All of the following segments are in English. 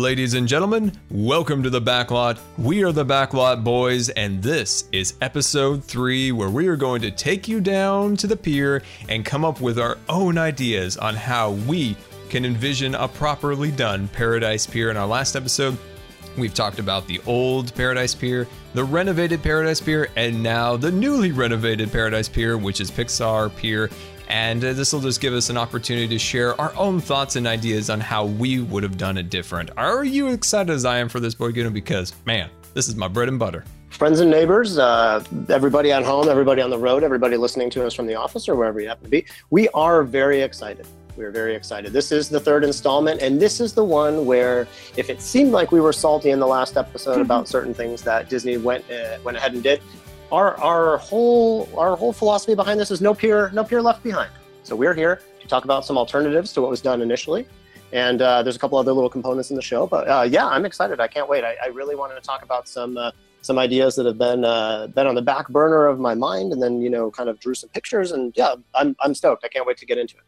Ladies and gentlemen, welcome to the Backlot. We are the Backlot Boys, and this is episode 3, where we are going to take you down to the pier and come up with our own ideas on how we can envision a properly done Paradise Pier. In our last episode, we've talked about the old Paradise Pier, the renovated Paradise Pier, and now the newly renovated Paradise Pier, which is Pixar Pier. And this will just give us an opportunity to share our own thoughts and ideas on how we would have done it different. Are you excited as I am for this, Boy Guno? Because, man, this is my bread and butter. Friends and neighbors, everybody at home, everybody on the road, everybody listening to us from the office or wherever you happen to be, we are very excited. We're very excited. This is the third installment, and this is the one where, if it seemed like we were salty in the last episode about certain things that Disney went ahead and did, our whole philosophy behind this is no pier left behind. So we're here to talk about some alternatives to what was done initially, and there's a couple other little components in the show. But yeah, I'm excited. I can't wait. I really wanted to talk about some ideas that have been on the back burner of my mind, and then kind of drew some pictures. And yeah, I'm stoked. I can't wait to get into it.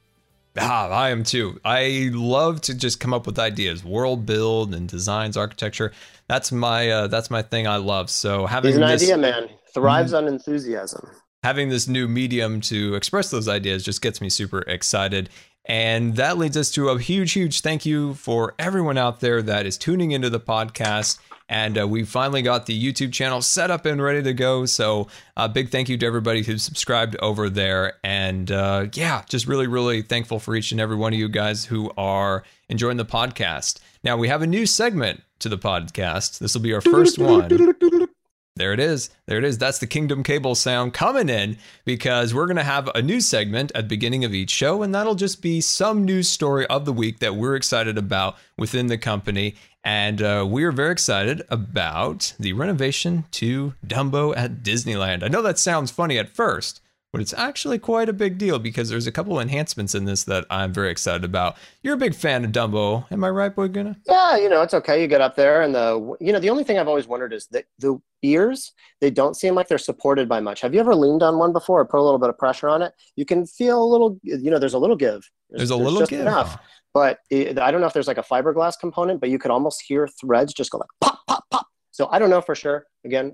I am too. I love to just come up with ideas, world build and designs, architecture. That's my thing I love. So having He's an idea man. Thrives on enthusiasm. Having this new medium to express those ideas just gets me super excited. And that leads us to a huge thank you for everyone out there that is tuning into the podcast. And we finally got the YouTube channel set up and ready to go. So a big thank you to everybody who's subscribed over there. And yeah, just really thankful for each and every one of you guys who are enjoying the podcast. Now we have a new segment to the podcast. This will be our first one. There it is. That's the Kingdom Cable sound coming in, because we're going to have a new segment at the beginning of each show, and that'll just be some news story of the week that we're excited about within the company. And we're very excited about the renovation to Dumbo at Disneyland. I know that sounds funny at first, but it's actually quite a big deal, because there's a couple enhancements in this that I'm very excited about. You're a big fan of Dumbo, am I right, Boy Guno? Yeah, it's okay. You get up there, and the only thing I've always wondered is that the ears, they don't seem like they're supported by much. Have you ever leaned on one before or put a little bit of pressure on it? You can feel a little, there's a little give. There's a little give. Enough. But I don't know if there's like a fiberglass component, but you could almost hear threads just go like pop, pop, pop. So I don't know for sure. Again,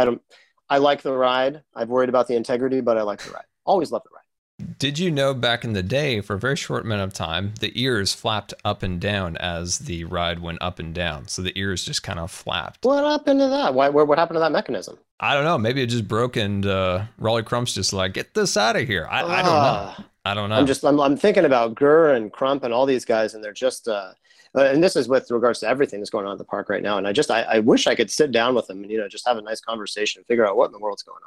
I like the ride. I've worried about the integrity, but I like the ride. Always love the ride. Did you know back in the day, for a very short amount of time, the ears flapped up and down as the ride went up and down? So the ears just kind of flapped. What happened to that? What happened to that mechanism? I don't know. Maybe it just broke, and Rolly Crump's just like, get this out of here. I don't know. I'm thinking about Gurr and Crump and all these guys, and they're just and this is with regards to everything that's going on at the park right now. And I wish I could sit down with them and just have a nice conversation and figure out what in the world's going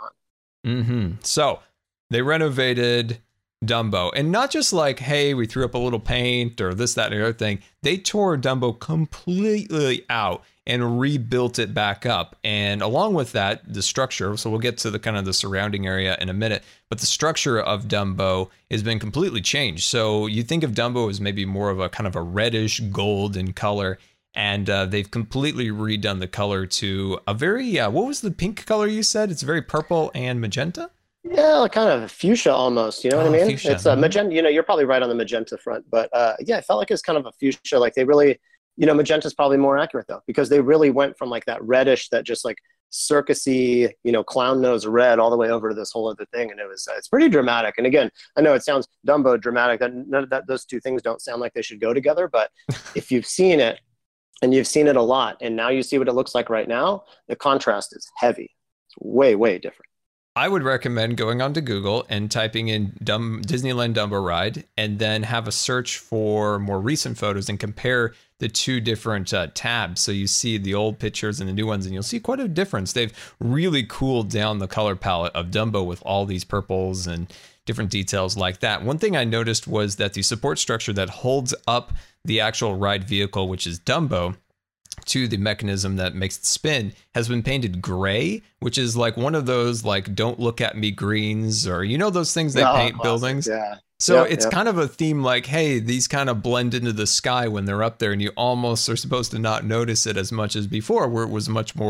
on. So they renovated Dumbo, and not just like, hey, we threw up a little paint or this, that, and the other thing. They tore Dumbo completely out and rebuilt it back up. And along with that, the structure, so we'll get to the kind of the surrounding area in a minute, but the structure of Dumbo has been completely changed. So you think of Dumbo as maybe more of a kind of a reddish gold in color, and they've completely redone the color to a very, what was the pink color you said? It's very purple and magenta? Yeah, like kind of fuchsia almost, you know what I mean? Fuchsia. It's magenta, you're probably right on the magenta front, but yeah, I felt like it's kind of a fuchsia. Like they really, magenta's probably more accurate though, because they really went from like that reddish, that just like circusy, clown nose red all the way over to this whole other thing. And it's pretty dramatic. And again, I know it sounds Dumbo dramatic, that those two things don't sound like they should go together, but if you've seen it, and you've seen it a lot, and now you see what it looks like right now, the contrast is heavy. It's way different. I would recommend going onto Google and typing in Disneyland Dumbo Ride, and then have a search for more recent photos and compare the two different tabs. So you see the old pictures and the new ones, and you'll see quite a difference. They've really cooled down the color palette of Dumbo with all these purples and different details like that. One thing I noticed was that the support structure that holds up the actual ride vehicle, which is Dumbo, to the mechanism that makes it spin, has been painted gray, which is like one of those like don't look at me greens, or those things they paint classic, buildings. Yeah. So it's kind of a theme like, hey, these kind of blend into the sky when they're up there, and you almost are supposed to not notice it as much as before, where it was much more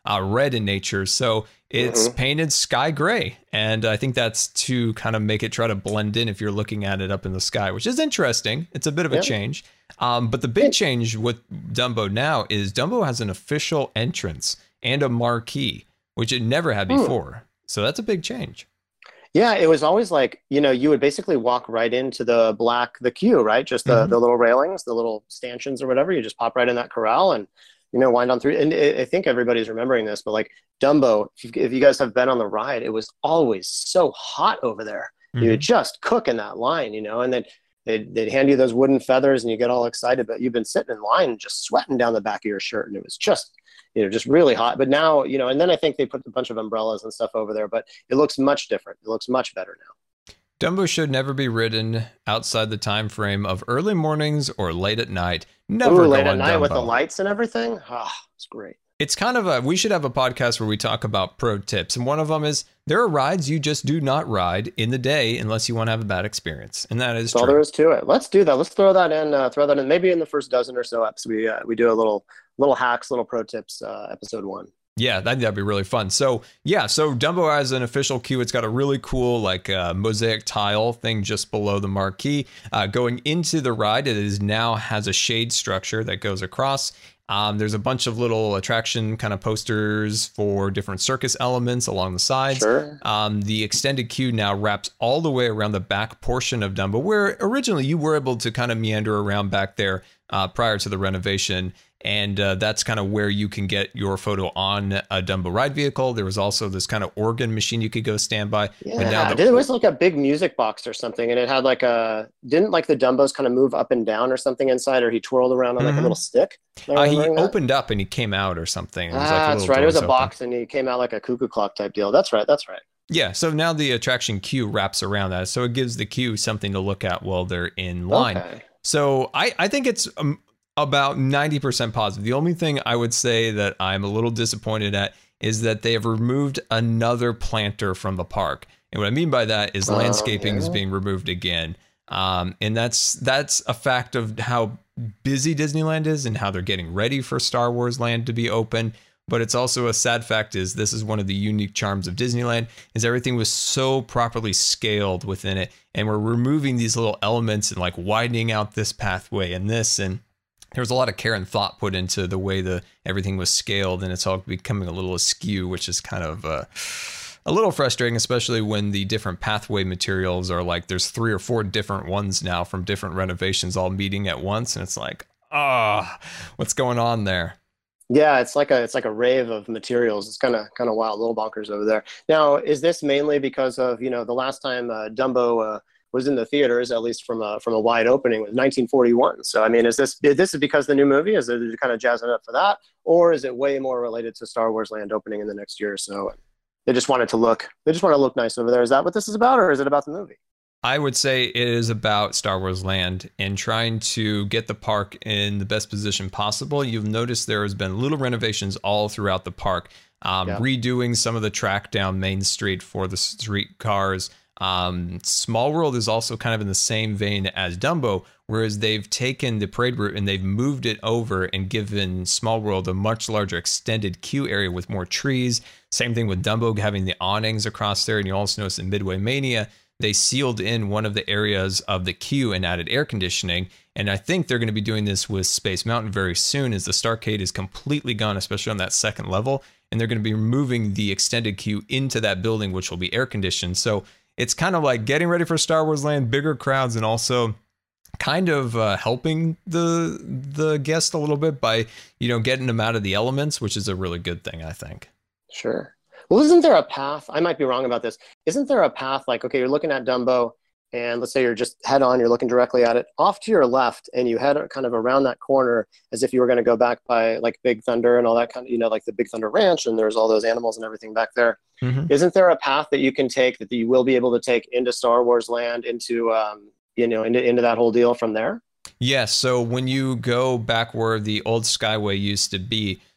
red in nature. So it's painted sky gray. And I think that's to kind of make it try to blend in if you're looking at it up in the sky, which is interesting. It's a bit of a change. But the big change with Dumbo now is Dumbo has an official entrance and a marquee, which it never had before. So that's a big change. Yeah, it was always like, you would basically walk right into the queue, right? Just the little railings, the little stanchions or whatever. You just pop right in that corral and, wind on through. And I think everybody's remembering this, but like Dumbo, if you guys have been on the ride, it was always so hot over there. You would just cook in that line, and then they'd hand you those wooden feathers and you get all excited, but you've been sitting in line just sweating down the back of your shirt. And it was just really hot. But now, and then I think they put a bunch of umbrellas and stuff over there, but it looks much different. It looks much better now. Dumbo should never be ridden outside the time frame of early mornings or late at night. Never late at night Dumbo. With the lights and everything. It's great. It's kind of we should have a podcast where we talk about pro tips. And one of them is there are rides you just do not ride in the day unless you want to have a bad experience. And that is That's all there is to it. Let's do that. Let's throw that in. Maybe in the first dozen or so episodes, we do a little hacks, little pro tips, episode 1. Yeah, that'd be really fun. So Dumbo has an official queue. It's got a really cool mosaic tile thing just below the marquee. Going into the ride, it now has a shade structure that goes across. There's a bunch of little attraction kind of posters for different circus elements along the sides. Sure. The extended queue now wraps all the way around the back portion of Dumbo, where originally you were able to kind of meander around back there prior to the renovation. And that's kind of where you can get your photo on a Dumbo ride vehicle. There was also this kind of organ machine you could go stand by. Yeah, it was like a big music box or something. And it had didn't the Dumbos kind of move up and down or something inside, or he twirled around on a little stick? He opened up and he came out or something. It was that's right. It was a box and he came out like a cuckoo clock type deal. That's right. Yeah, so now the attraction queue wraps around that. So it gives the queue something to look at while they're in line. Okay. So I think it's about 90% positive. The only thing I would say that I'm a little disappointed at is that they have removed another planter from the park. And what I mean by that is landscaping is being removed again. And that's a fact of how busy Disneyland is and how they're getting ready for Star Wars Land to be open. But it's also a sad fact is this is one of the unique charms of Disneyland is everything was so properly scaled within it. And we're removing these little elements and widening out this pathway and this, and there was a lot of care and thought put into the way everything was scaled, and it's all becoming a little askew, which is kind of a little frustrating, especially when the different pathway materials are there's 3 or 4 different ones now from different renovations all meeting at once, and it's what's going on there? Yeah, it's like a rave of materials. It's kind of wild, little bonkers over there. Now, is this mainly because of the last time Dumbo was in the theaters, at least from a wide opening, was 1941. So I mean, is this because the new movie is it kind of jazzing up for that, or is it way more related to Star Wars Land opening in the next year or so? They just want to look nice over there. Is that what this is about, or is it about the movie? I would say it is about Star Wars Land and trying to get the park in the best position possible. You'll notice there has been little renovations all throughout the park, redoing some of the track down Main Street for the streetcars. Small World is also kind of in the same vein as Dumbo, whereas they've taken the parade route and they've moved it over and given Small World a much larger extended queue area with more trees. Same thing with Dumbo having the awnings across there. And you also notice in Midway Mania, they sealed in one of the areas of the queue and added air conditioning. And I think they're going to be doing this with Space Mountain very soon as the Starcade is completely gone, especially on that second level. And they're going to be moving the extended queue into that building, which will be air conditioned. So it's kind of like getting ready for Star Wars Land, bigger crowds, and also kind of helping the guest a little bit by, getting them out of the elements, which is a really good thing, I think. Sure. Well, isn't there a path? I might be wrong about this. Isn't there a path okay, you're looking at Dumbo, and let's say you're just head on, you're looking directly at it, off to your left, and you head kind of around that corner as if you were going to go back by Big Thunder and all that kind of, the Big Thunder Ranch, and there's all those animals and everything back there. Mm-hmm. Isn't there a path that you can take that you will be able to take into Star Wars Land, into that whole deal from there? Yes. So when you go back where the old Skyway used to be,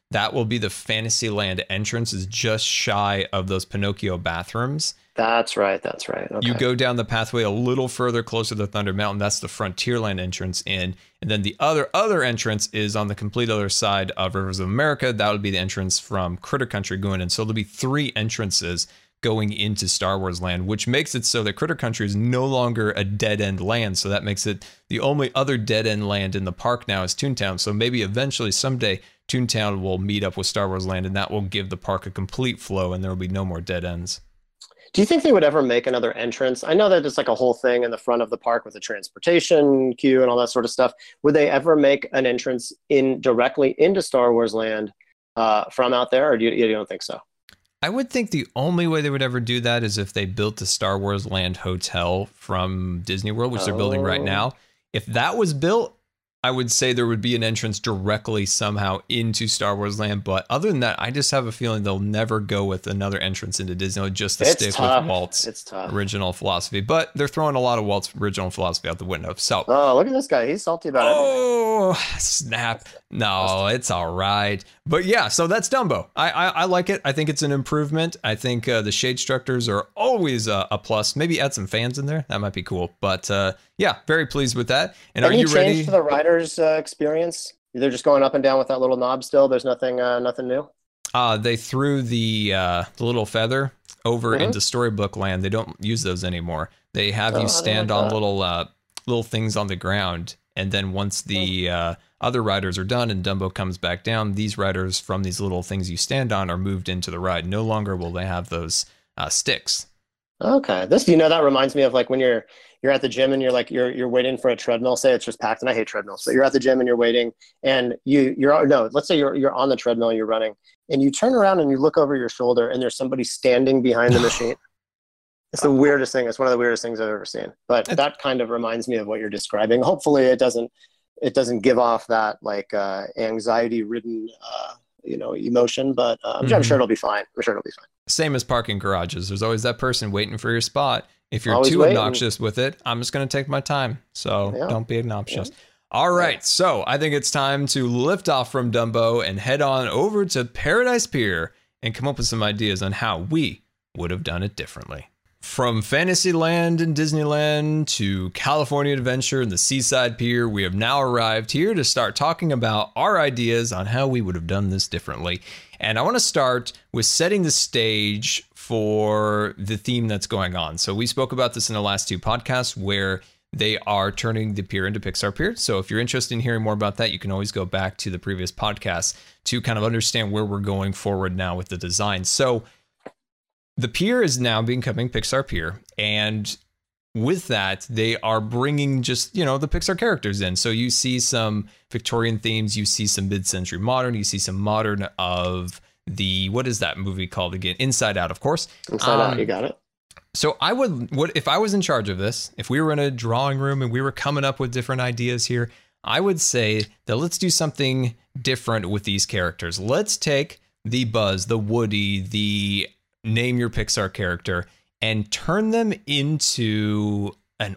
that will be the Fantasyland entrance, is just shy of those Pinocchio bathrooms. That's right. Okay. You go down the pathway a little further closer to Thunder Mountain. That's the Frontierland entrance in. And then the other entrance is on the complete other side of Rivers of America. That would be the entrance from Critter Country going in. So there'll be 3 entrances going into Star Wars Land, which makes it so that Critter Country is no longer a dead-end land. So that makes it the only other dead-end land in the park now is Toontown. So maybe eventually someday Toontown will meet up with Star Wars Land, and that will give the park a complete flow, and there will be no more dead ends. Do you think they would ever make another entrance? I know that it's like a whole thing in the front of the park with a transportation queue and all that sort of stuff. Would they ever make an entrance in directly into Star Wars Land from out there, or you don't think so? I would think the only way they would ever do that is if they built the Star Wars Land Hotel from Disney World, which they're building right now. If that was built, I would say there would be an entrance directly somehow into Star Wars Land. But other than that, I just have a feeling they'll never go with another entrance into Disney, just to stick with Walt's original philosophy. But they're throwing a lot of Walt's original philosophy out the window. So, look at this guy. He's salty about it. Oh, snap. No, it's all right. But yeah, so that's Dumbo. I like it. I think it's an improvement. I think the shade structures are always a plus. Maybe add some fans in there. That might be cool. But yeah, very pleased with that. And are you ready? Any change to the rider's experience? They're just going up and down with that little knob still. There's nothing new. They threw the little feather over into Storybook Land. They don't use those anymore. They have you stand on little things on the ground. And then once the other riders are done and Dumbo comes back down, these riders from these little things you stand on are moved into the ride. No longer will they have those sticks. Okay. That reminds me of like when you're at the gym and you're waiting for a treadmill. Say it's just packed, and I hate treadmills, but you're at the gym and you're waiting, and let's say you're on the treadmill, you're running, and you turn around and you look over your shoulder and there's somebody standing behind the machine. It's the weirdest thing. It's one of the weirdest things I've ever seen. But that kind of reminds me of what you're describing. Hopefully it doesn't give off that like anxiety-ridden emotion, but I'm sure it'll be fine. Same as parking garages. There's always that person waiting for your spot. If you're too obnoxious with it, I'm just going to take my time. So don't be obnoxious. Yeah. All right. So I think it's time to lift off from Dumbo and head on over to Paradise Pier and come up with some ideas on how we would have done it differently. From Fantasyland and Disneyland to California Adventure and the Seaside Pier, we have now arrived here to start talking about our ideas on how we would have done this differently. And I want to start with setting the stage for the theme that's going on. So we spoke about this in the last 2 podcasts where they are turning the pier into Pixar Pier. So if you're interested in hearing more about that, you can always go back to the previous podcasts to kind of understand where we're going forward now with the design. So the pier is now becoming Pixar Pier, and with that, they are bringing just, the Pixar characters in. So you see some Victorian themes, you see some mid-century modern, you see some modern of what is that movie called again? Inside Out, of course. Inside Out, you got it. So if I was in charge of this, if we were in a drawing room and we were coming up with different ideas here, I would say that let's do something different with these characters. Let's take the Buzz, the Woody, the name your Pixar character and turn them into an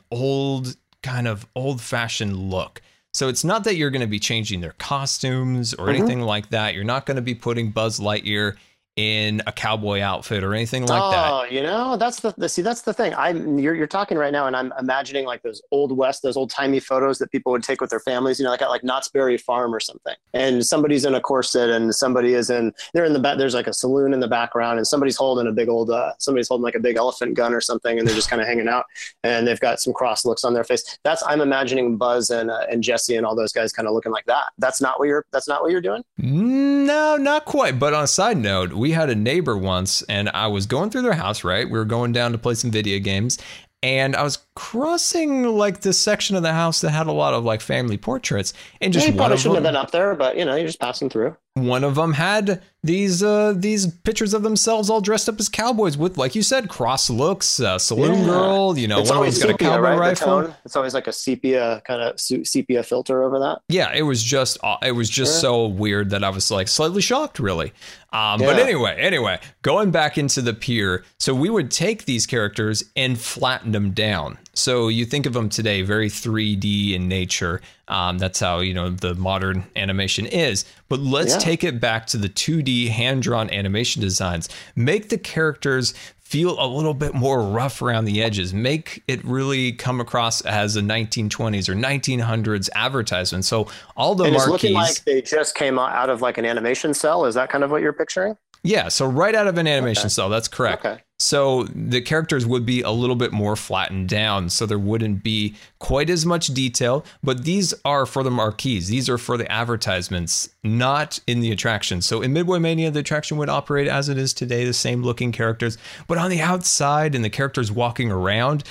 old-fashioned look. So it's not that you're going to be changing their costumes or anything like that. You're not going to be putting Buzz Lightyear in a cowboy outfit or anything like that. Oh, that's the thing. You're talking right now, and I'm imagining like those old West, those old timey photos that people would take with their families. Like at like Knott's Berry Farm or something, and somebody's in a corset, and they're in the back. There's like a saloon in the background, and somebody's holding like a big elephant gun or something, and they're just kind of hanging out, and they've got some cross looks on their face. I'm imagining Buzz and Jesse and all those guys kind of looking like that. That's not what you're doing. No, not quite. But on a side note, we had a neighbor once and I was going through their house, right? We were going down to play some video games and I was crossing like this section of the house that had a lot of like family portraits and just you probably shouldn't have been up there, but you're just passing through. One of them had these pictures of themselves all dressed up as cowboys with, like you said, cross looks, saloon girl, it's one of them's got a cowboy rifle. It's always like a sepia filter over that. Yeah, it was just so weird that I was like slightly shocked, really. But anyway, going back into the pier, so we would take these characters and flatten them down. So you think of them today, very 3D in nature. That's how, the modern animation is. But let's take it back to the 2D hand-drawn animation designs. Make the characters feel a little bit more rough around the edges. Make it really come across as a 1920s or 1900s advertisement. So all the marquees... it's looking like they just came out of like an animation cell. Is that kind of what you're picturing? Yeah, so right out of an animation cell, that's correct. Okay. So the characters would be a little bit more flattened down, so there wouldn't be quite as much detail, but these are for the marquees. These are for the advertisements, not in the attraction. So in Midway Mania, the attraction would operate as it is today, the same looking characters, but on the outside and the characters walking around,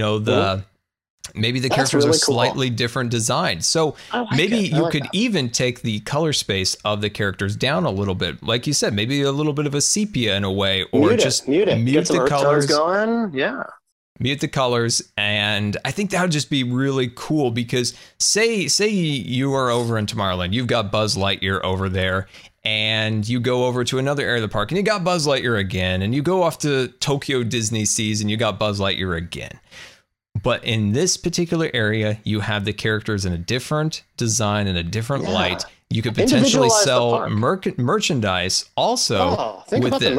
maybe the characters really are slightly different designed. So maybe you could even take the color space of the characters down a little bit. Like you said, maybe a little bit of a sepia in a way, or mute the colors going. Yeah. Mute the colors. And I think that would just be really cool because say you are over in Tomorrowland, you've got Buzz Lightyear over there, and you go over to another area of the park and you got Buzz Lightyear again, and you go off to Tokyo Disney Seas and you got Buzz Lightyear again. But in this particular area, you have the characters in a different design and a different light. You could potentially sell merchandise also think with about this. The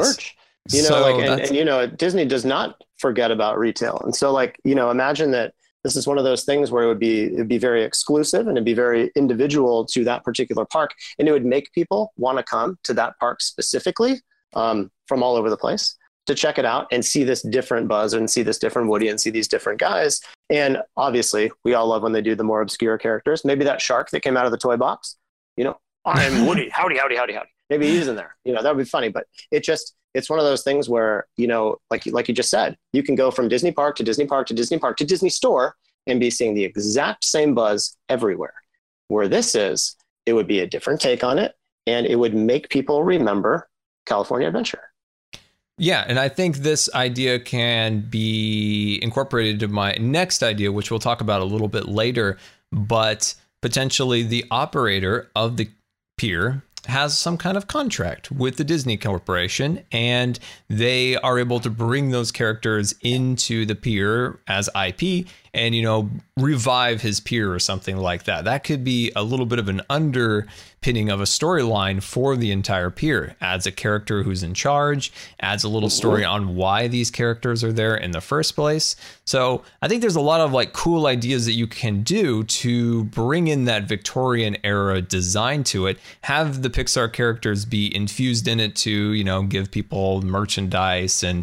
merch. Disney does not forget about retail. And so imagine that this is one of those things where it'd be very exclusive and it'd be very individual to that particular park. And it would make people want to come to that park specifically from all over the place to check it out and see this different Buzz and see this different Woody and see these different guys. And obviously, we all love when they do the more obscure characters. Maybe that shark that came out of the toy box, I'm Woody, howdy. Maybe he's in there. That would be funny. But it's one of those things where, like you just said, you can go from Disney Park to Disney Park to Disney Park to Disney Store and be seeing the exact same Buzz everywhere. Where this is, it would be a different take on it, and it would make people remember California Adventure. Yeah, and I think this idea can be incorporated into my next idea, which we'll talk about a little bit later, but potentially the operator of the pier has some kind of contract with the Disney Corporation, and they are able to bring those characters into the pier as IP and, revive his pier or something like that. That could be a little bit of an underpinning of a storyline for the entire pier. Adds a character who's in charge, adds a little story on why these characters are there in the first place. So I think there's a lot of cool ideas that you can do to bring in that Victorian era design to it. Have the Pixar characters be infused in it to, give people merchandise and,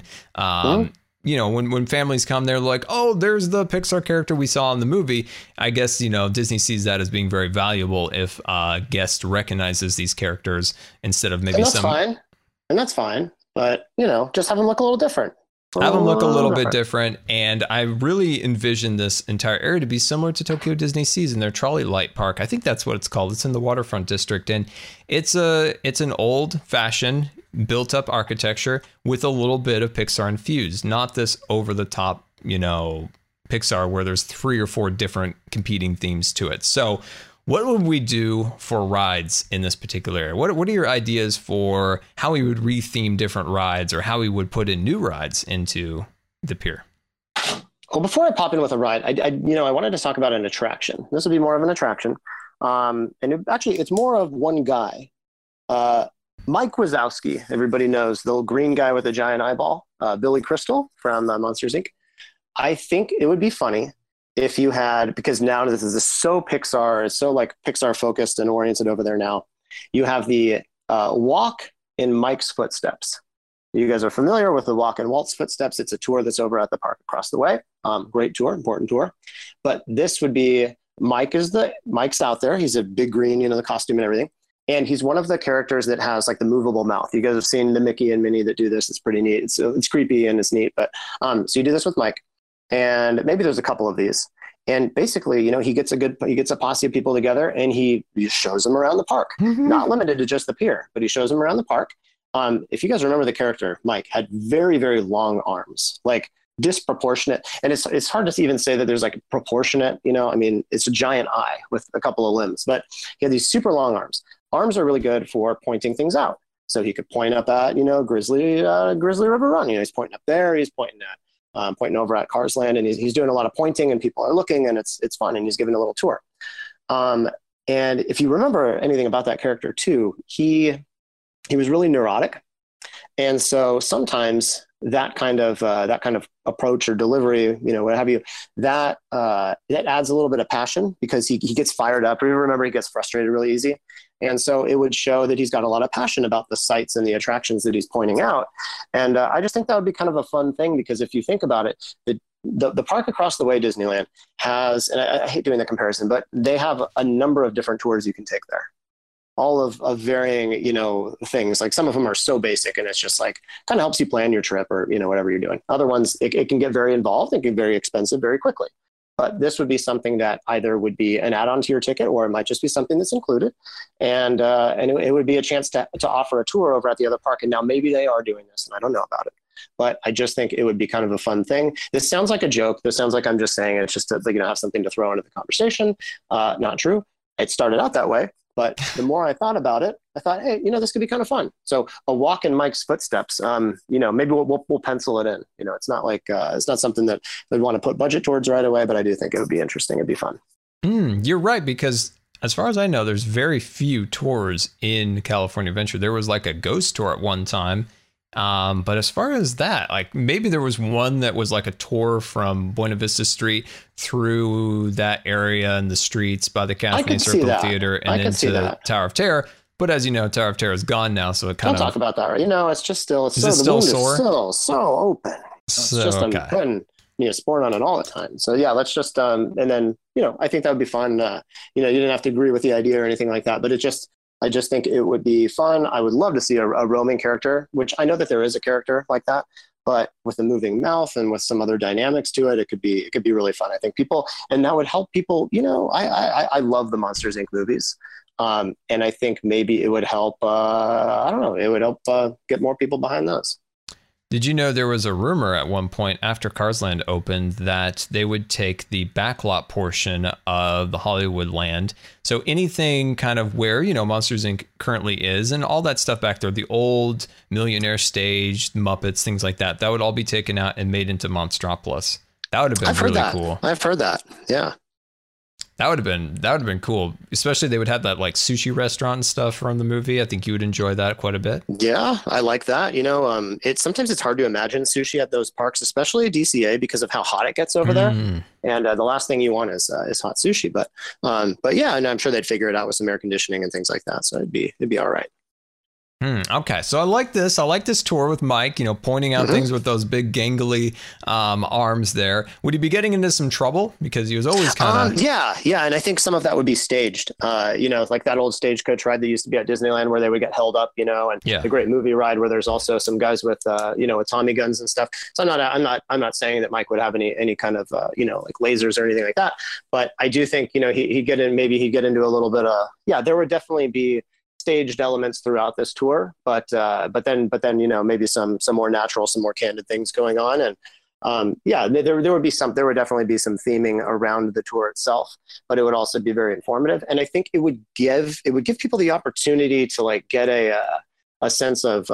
when families come, they're like, oh, there's the Pixar character we saw in the movie. I guess, Disney sees that as being very valuable if a guest recognizes these characters instead of maybe fine. And that's fine. But, just have them look a little different. Have them look a little bit different. And I really envision this entire area to be similar to Tokyo Disney Seas in their Trolley Light Park. I think that's what it's called. It's in the waterfront district. And it's an old fashioned built up architecture with a little bit of Pixar infused, not this over the top, Pixar where there's 3 or 4 different competing themes to it. So what would we do for rides in this particular area? What are your ideas for how we would retheme different rides or how we would put in new rides into the pier? Well, before I pop in with a ride, I wanted to talk about an attraction. This would be more of an attraction. And it's more of one guy. Mike Wazowski, everybody knows, the little green guy with a giant eyeball, Billy Crystal from Monsters, Inc. I think it would be funny if you had, because now this is so Pixar, it's so Pixar focused and oriented over there now. You have the Walk in Mike's Footsteps. You guys are familiar with the Walk in Walt's Footsteps. It's a tour that's over at the park across the way. Great tour, important tour. But this would be, Mike's out there. He's a big green, the costume and everything. And he's one of the characters that has the movable mouth. You guys have seen the Mickey and Minnie that do this. It's pretty neat. It's creepy and it's neat. But so you do this with Mike, and maybe there's a couple of these. And basically, he gets a posse of people together and he shows them around the park. Mm-hmm. Not limited to just the pier, but he shows them around the park. If you guys remember, the character Mike had very, very long arms, disproportionate. And it's hard to even say that there's proportionate. It's a giant eye with a couple of limbs, but he had these super long arms. Arms are really good for pointing things out. So he could point up at, Grizzly River Run. He's pointing up there. He's pointing pointing over at Cars Land, and he's doing a lot of pointing, and people are looking, and it's fun, and he's giving a little tour. And if you remember anything about that character too, he was really neurotic. And so sometimes that kind of approach or delivery, what have you, that adds a little bit of passion, because he gets fired up. Remember, he gets frustrated really easy. And so it would show that he's got a lot of passion about the sites and the attractions that he's pointing out. And I just think that would be kind of a fun thing, because if you think about it, the park across the way, Disneyland, has, and I hate doing the comparison, but they have a number of different tours you can take there. All of varying, things. Like some of them are so basic, and it's just like kind of helps you plan your trip, or, whatever you're doing. Other ones, it can get very involved and get very expensive very quickly. But this would be something that either would be an add-on to your ticket, or it might just be something that's included. And it would be a chance to offer a tour over at the other park. And now maybe they are doing this, and I don't know about it. But I just think it would be kind of a fun thing. This sounds like a joke. This sounds like I'm just saying it's just to have something to throw into the conversation. Not true. It started out that way. But the more I thought about it, I thought, hey, this could be kind of fun. So a walk in Mike's footsteps, maybe we'll pencil it in. It's not like it's not something that they'd want to put budget towards right away, but I do think it would be interesting. It'd be fun. You're right, because as far as I know, there's very few tours in California Adventure. There was like a ghost tour at one time. But as far as that, like maybe there was one that was like a tour from Buena Vista Street through that area and the streets by the Cafe Circle Theater and into the Tower of Terror. But as you know, Tower of Terror is gone now, so it kind of... Don't talk about that, right? It's just still... Is it still sore? It's so open. It's just I'm putting sport on it all the time. So yeah, let's just... and then, I think that would be fun. You didn't have to agree with the idea or anything like that, but I just think it would be fun. I would love to see a roaming character, which I know that there is a character like that, but with a moving mouth and with some other dynamics to it, it could be really fun. I think people, and that would help people. I love the Monsters Inc. movies, and I think maybe it would help. I don't know. It would help get more people behind those. Did you know there was a rumor at one point after Cars Land opened that they would take the backlot portion of the Hollywood Land? So anything kind of where, Monsters Inc. currently is and all that stuff back there, the old Millionaire stage, Muppets, things like that, that would all be taken out and made into Monstropolis. That would have been really cool. I've heard that. Yeah. That would have been cool. Especially they would have that like sushi restaurant and stuff from the movie. I think you would enjoy that quite a bit. Yeah, I like that. Sometimes it's hard to imagine sushi at those parks, especially DCA, because of how hot it gets over there. And the last thing you want is hot sushi. But yeah, and I'm sure they'd figure it out with some air conditioning and things like that. So it'd be all right. Okay, so I like this. I like this tour with Mike, pointing out things with those big gangly arms there. Would he be getting into some trouble? Because he was always kind of... Yeah. And I think some of that would be staged. Like that old stagecoach ride that used to be at Disneyland where they would get held up, and the great movie ride where there's also some guys with, with Tommy guns and stuff. So I'm not saying that Mike would have any kind of, like lasers or anything like that. But I do think, he'd get into a little bit of, there would definitely be staged elements throughout this tour, but then maybe some more natural, some more candid things going on, and there would definitely be some theming around the tour itself, but it would also be very informative, and I think it would give people the opportunity to like get a sense of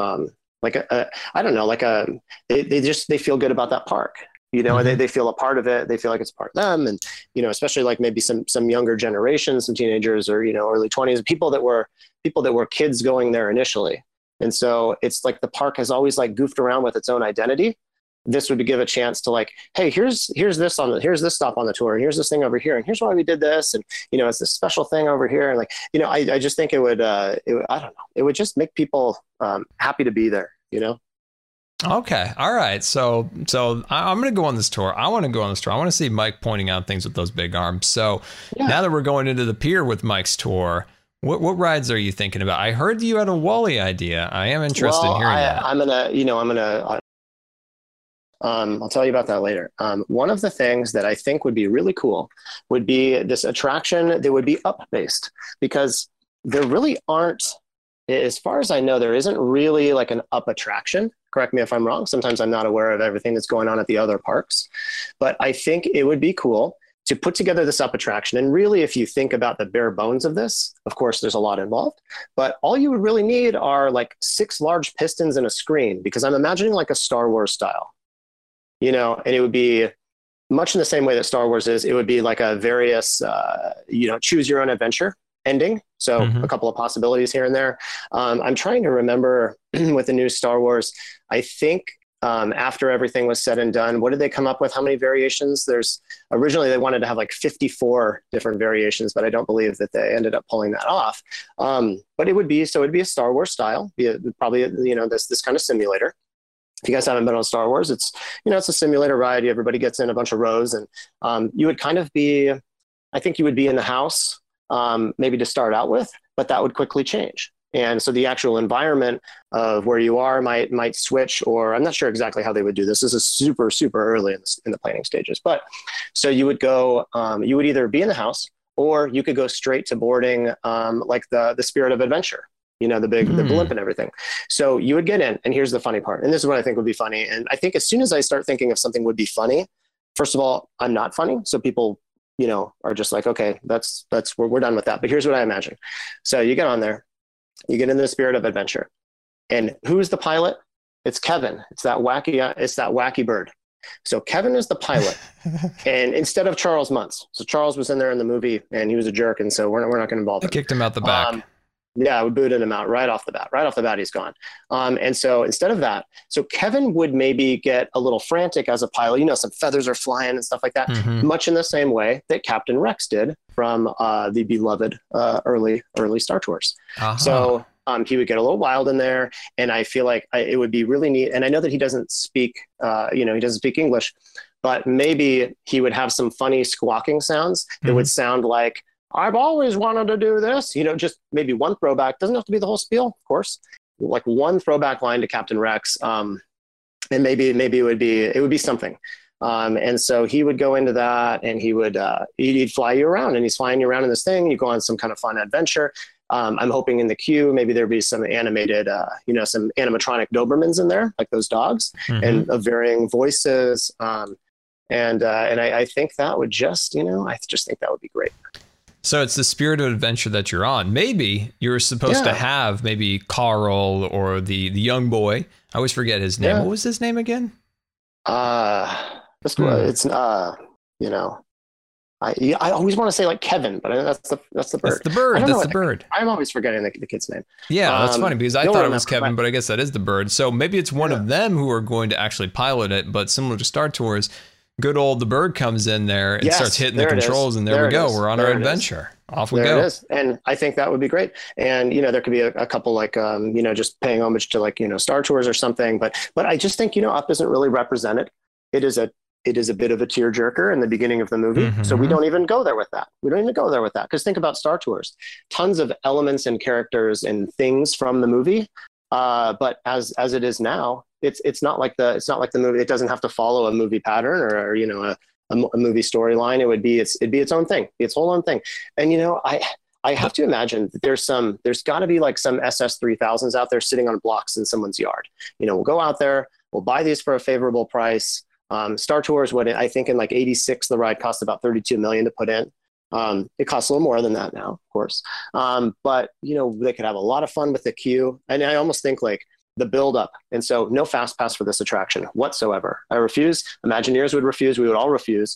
they feel good about that park. They feel a part of it. They feel like it's a part of them. And, especially like maybe some younger generations, some teenagers or, early 20s, people that were kids going there initially. And so it's like the park has always like goofed around with its own identity. This would give a chance to like, hey, here's this stop on the tour. And here's this thing over here. And here's why we did this. And, it's this special thing over here. And like, I just think it would, I don't know. It would just make people happy to be there, Okay. All right. So I'm going to go on this tour. I want to go on this tour. I want to see Mike pointing out things with those big arms. So now that we're going into the pier with Mike's tour, what rides are you thinking about? I heard you had a Wally idea. I am interested in hearing that. I'll tell you about that later. One of the things that I think would be really cool would be this attraction that would be up-based, because there really aren't, as far as I know, there isn't really like an up attraction. Correct me if I'm wrong. Sometimes I'm not aware of everything that's going on at the other parks, but I think it would be cool to put together this up attraction. And really, if you think about the bare bones of this, of course, there's a lot involved, but all you would really need are like 6 large pistons and a screen, because I'm imagining like a Star Wars style. and it would be much in the same way that Star Wars is. It would be like a various, choose your own adventure ending. So a couple of possibilities here and there. I'm trying to remember with the new Star Wars, I think after everything was said and done, what did they come up with? How many variations? Originally they wanted to have like 54 different variations, but I don't believe that they ended up pulling that off. But it'd be a Star Wars style, probably, this kind of simulator. If you guys haven't been on Star Wars, it's a simulator ride. Everybody gets in a bunch of rows, and you would kind of be, I think you would be in the house, maybe to start out with, but that would quickly change. And so the actual environment of where you are might switch, or I'm not sure exactly how they would do this. This is super, super early in the planning stages. But so you would go, you would either be in the house, or you could go straight to boarding, like the Spirit of Adventure, the blimp and everything. So you would get in, and here's the funny part. And this is what I think would be funny. And I think as soon as I start thinking of something would be funny, first of all, I'm not funny. So people, are just like, okay, we're done with that. But here's what I imagine. So you get on there, you get in the Spirit of Adventure, and who's the pilot? It's Kevin. It's that wacky bird. So Kevin is the pilot, and instead of Charles Muntz. So Charles was in there in the movie, and he was a jerk, and so we're not going to involve him. I kicked him out the back. Yeah, we booted him out right off the bat. Right off the bat, he's gone. And so instead of that, so Kevin would maybe get a little frantic as a pilot. Some feathers are flying and stuff like that, much in the same way that Captain Rex did from the beloved early Star Tours. So he would get a little wild in there, and I feel like it would be really neat. And I know that he doesn't speak, he doesn't speak English, but maybe he would have some funny squawking sounds that would sound like, I've always wanted to do this, just maybe one throwback. Doesn't have to be the whole spiel, of course. Like one throwback line to Captain Rex. And maybe it would be something. And so he would go into that, and he'd fly you around, and he's flying you around in this thing. You go on some kind of fun adventure. I'm hoping in the queue, maybe there'd be some animated, some animatronic Dobermans in there, like those dogs, and of varying voices. And I think that would I just think that would be great. So it's the Spirit of Adventure that you're on. Maybe you're supposed to have maybe Carl or the young boy. I always forget his name. What was his name again? It's I always want to say like Kevin, but that's the bird. That's the bird. That's the bird. I'm always forgetting the kid's name. Yeah, that's funny because I thought it was Kevin, but I guess that is the bird. So maybe it's one of them who are going to actually pilot it, but similar to Star Tours, good old the bird comes in there and starts hitting the controls, and there we go. We're on our adventure. Off we go. There it is. And I think that would be great. And, there could be a couple like, just paying homage to like, Star Tours or something. But I just think, Up isn't really represented. It is a bit of a tearjerker in the beginning of the movie. So we don't even go there with that. Because think about Star Tours. Tons of elements and characters and things from the movie. But as it is now, it's not like the movie. It doesn't have to follow a movie pattern or a movie storyline. It'd be its own thing, its whole own thing. And I have to imagine that there's got to be like some SS3000s out there sitting on blocks in someone's yard. We'll go out there, we'll buy these for a favorable price. Star Tours, I think in like '86, the ride cost about $32 million to put in. It costs a little more than that now, of course. But they could have a lot of fun with the queue. And I almost think like the build up. And so no fast pass for this attraction whatsoever. I refuse. Imagineers would refuse. We would all refuse.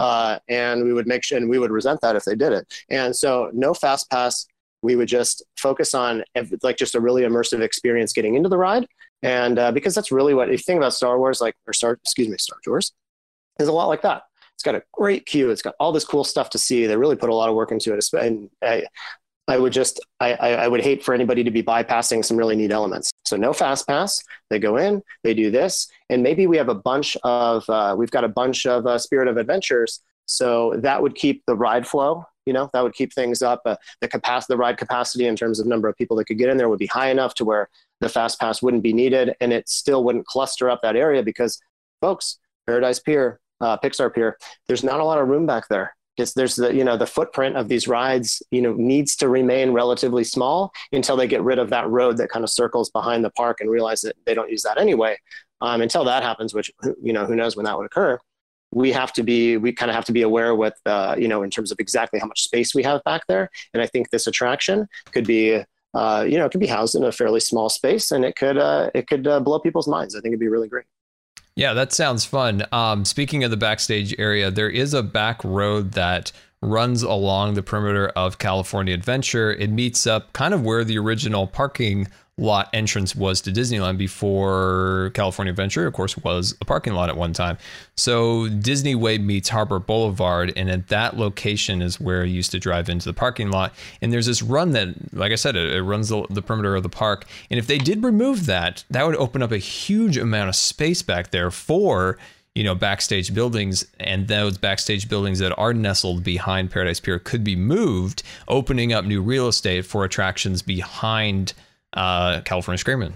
And we would make sure, and we would resent that if they did it. And so no fast pass. We would just focus on just a really immersive experience getting into the ride. And because that's really if you think about Star Wars, Star Tours, is a lot like that. It's got a great queue. It's got all this cool stuff to see. They really put a lot of work into it. And I would hate for anybody to be bypassing some really neat elements. So no fast pass. They go in, they do this, and maybe we have we've got a bunch of Spirit of Adventures. So that would keep the ride flow. That would keep things up. The ride capacity in terms of number of people that could get in there would be high enough to where the fast pass wouldn't be needed, and it still wouldn't cluster up that area because, folks, Paradise Pier, Pixar Pier, there's not a lot of room back there. There's the footprint of these rides, needs to remain relatively small until they get rid of that road that kind of circles behind the park and realize that they don't use that anyway. Until that happens, which, who knows when that would occur. We kind of have to be aware with, in terms of exactly how much space we have back there. And I think this attraction could be, it could be housed in a fairly small space, and it could blow people's minds. I think it'd be really great. Yeah, that sounds fun. Speaking of the backstage area, there is a back road that runs along the perimeter of California Adventure. It meets up kind of where the original parking lot entrance was to Disneyland before California Adventure, of course, was a parking lot at one time. So Disney Way meets Harbor Boulevard, and at that location is where you used to drive into the parking lot. And there's this run that, like I said, it runs the perimeter of the park. And if they did remove that, that would open up a huge amount of space back there for, you know, backstage buildings, and those backstage buildings that are nestled behind Paradise Pier could be moved, opening up new real estate for attractions behind California Screamin'.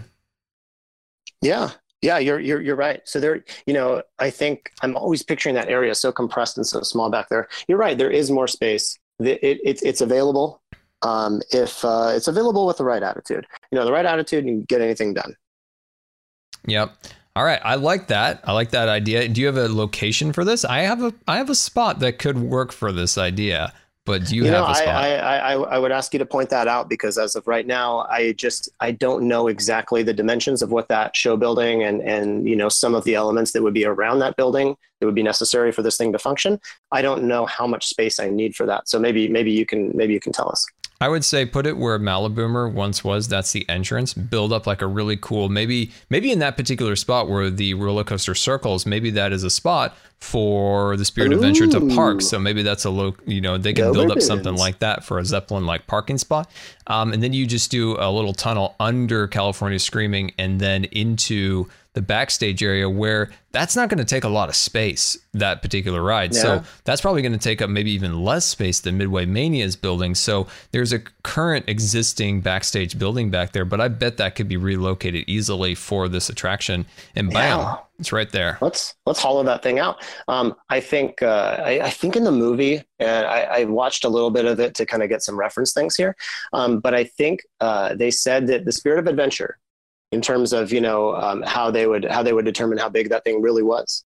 Yeah, you're right. So there, you know, I think I'm always picturing that area so compressed and so small back there. You're right. There is more space. It's available. If it's available with the right attitude, you know, the right attitude, you can get anything done. Yep. All right. I like that. I like that idea. Do you have a location for this? I have a spot that could work for this idea. But do you have a spot? I would ask you to point that out, because as of right now, I don't know exactly the dimensions of what that show building and you know, some of the elements that would be around that building that would be necessary for this thing to function. I don't know how much space I need for that. So maybe you can tell us. I would say put it where Maliboomer once was. That's the entrance. Build up like a really cool, maybe in that particular spot where the roller coaster circles, maybe that is a spot for the Spirit Adventure to park. So maybe that's you know, they can build up something like that for a Zeppelin like parking spot. And then you just do a little tunnel under California Screaming and then into the backstage area, where that's not going to take a lot of space, that particular ride. Yeah. So that's probably going to take up maybe even less space than Midway Mania's building. So there's a current existing backstage building back there, but I bet that could be relocated easily for this attraction. And bam, it's right there. Let's hollow that thing out. I think in the movie, and I watched a little bit of it to kind of get some reference things here. But I think they said that the Spirit of Adventure, in terms of, you know, how they would determine how big that thing really was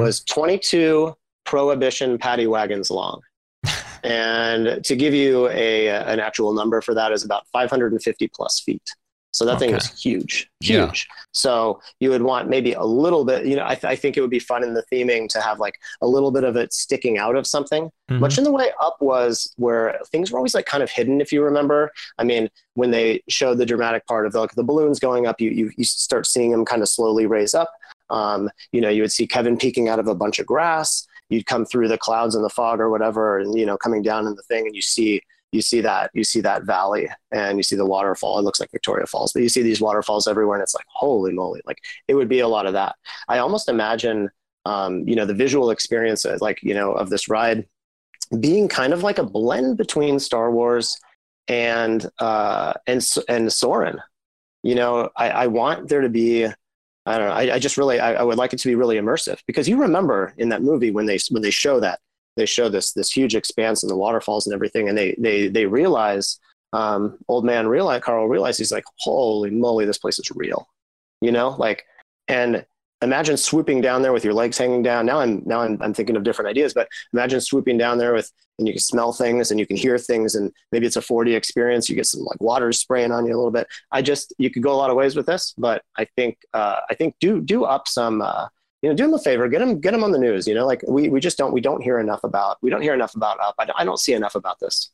22 Prohibition paddy wagons long. And to give you an actual number for that is about 550 plus feet. So that thing is huge. Yeah. So you would want maybe a little bit, you know, I think it would be fun in the theming to have like a little bit of it sticking out of something, much in the way Up was, where things were always like kind of hidden, if you remember. I mean, when they showed the dramatic part of the balloons going up, you start seeing them kind of slowly raise up. You know, you would see Kevin peeking out of a bunch of grass. You'd come through the clouds and the fog or whatever, and, you know, coming down in the thing, and you see that valley, and you see the waterfall. It looks like Victoria Falls, but you see these waterfalls everywhere, and it's like, holy moly, like it would be a lot of that. I almost imagine, you know, the visual experience, like, you know, of this ride being kind of like a blend between Star Wars and Soarin'. You know, I want there to be, I don't know, I would like it to be really immersive, because you remember in that movie when they show that, they show this huge expanse and the waterfalls and everything, and they realize, Carl realized, he's like, holy moly, this place is real, you know, like, and imagine swooping down there with your legs hanging down. Now I'm thinking of different ideas, but imagine swooping down there and you can smell things and you can hear things, and maybe it's a 4D experience. You get some like water spraying on you a little bit. You could go a lot of ways with this, but I think do up some, you know, do them a favor, get them on the news. You know, like we don't hear enough about Up. I don't see enough about this.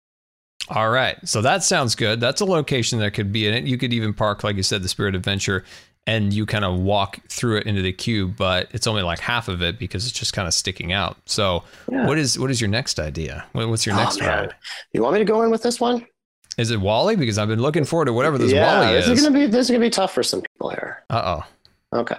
All right. So that sounds good. That's a location that could be in it. You could even park, like you said, the Spirit Adventure, and you kind of walk through it into the queue, but it's only like half of it because it's just kind of sticking out. So what is your next idea? What's your next ride? You want me to go in with this one? Is it Wally? Because I've been looking forward to whatever this Wally is. This is gonna be tough for some people here. Okay.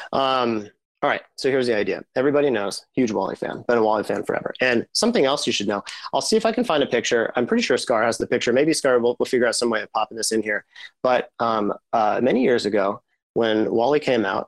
All right, so here's the idea. Everybody knows, huge Wally fan, been a Wally fan forever. And something else you should know, I'll see if I can find a picture. I'm pretty sure Scar has the picture. Maybe Scar will figure out some way of popping this in here. But many years ago, when Wally came out,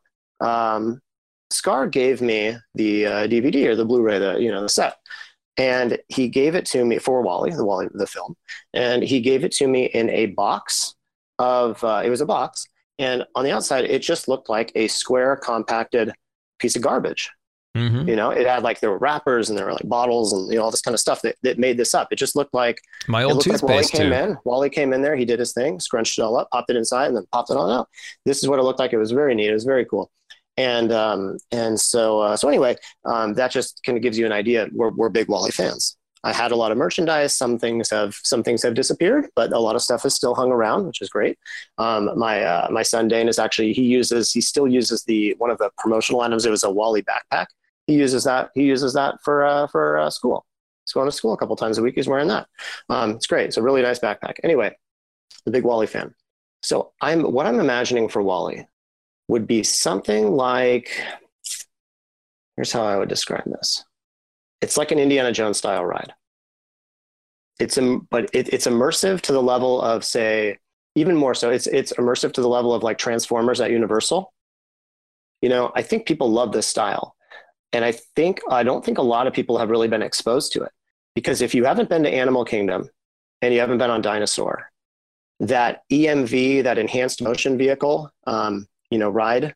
Scar gave me the DVD or the Blu-ray, the set. And he gave it to me for Wally, the film. And he gave it to me in a box it was a box. And on the outside, it just looked like a square compacted piece of garbage. You know, it had like, there were wrappers and there were like bottles and, you know, all this kind of stuff that made this up. It just looked like my old toothpaste like Wally came in there, he did his thing, scrunched it all up, popped it inside, and then popped it on out. This is what it looked like. It was very neat. It was very cool. So anyway, that just kind of gives you an idea. We're big Wally fans. I had a lot of merchandise. Some things have disappeared, but a lot of stuff is still hung around, which is great. My son Dane is actually he still uses one of the promotional items. It was a Wally backpack. He uses that for school. He's going to school a couple times a week. He's wearing that. It's great. It's a really nice backpack. Anyway, a big Wally fan. So what I'm imagining for Wally would be something like, here's how I would describe this. It's like an Indiana Jones style ride. It's immersive to the level of, say, even more so, it's immersive to the level of like Transformers at Universal. I think people love this style. And I don't think a lot of people have really been exposed to it, because if you haven't been to Animal Kingdom and you haven't been on Dinosaur, that EMV, that enhanced motion vehicle, ride,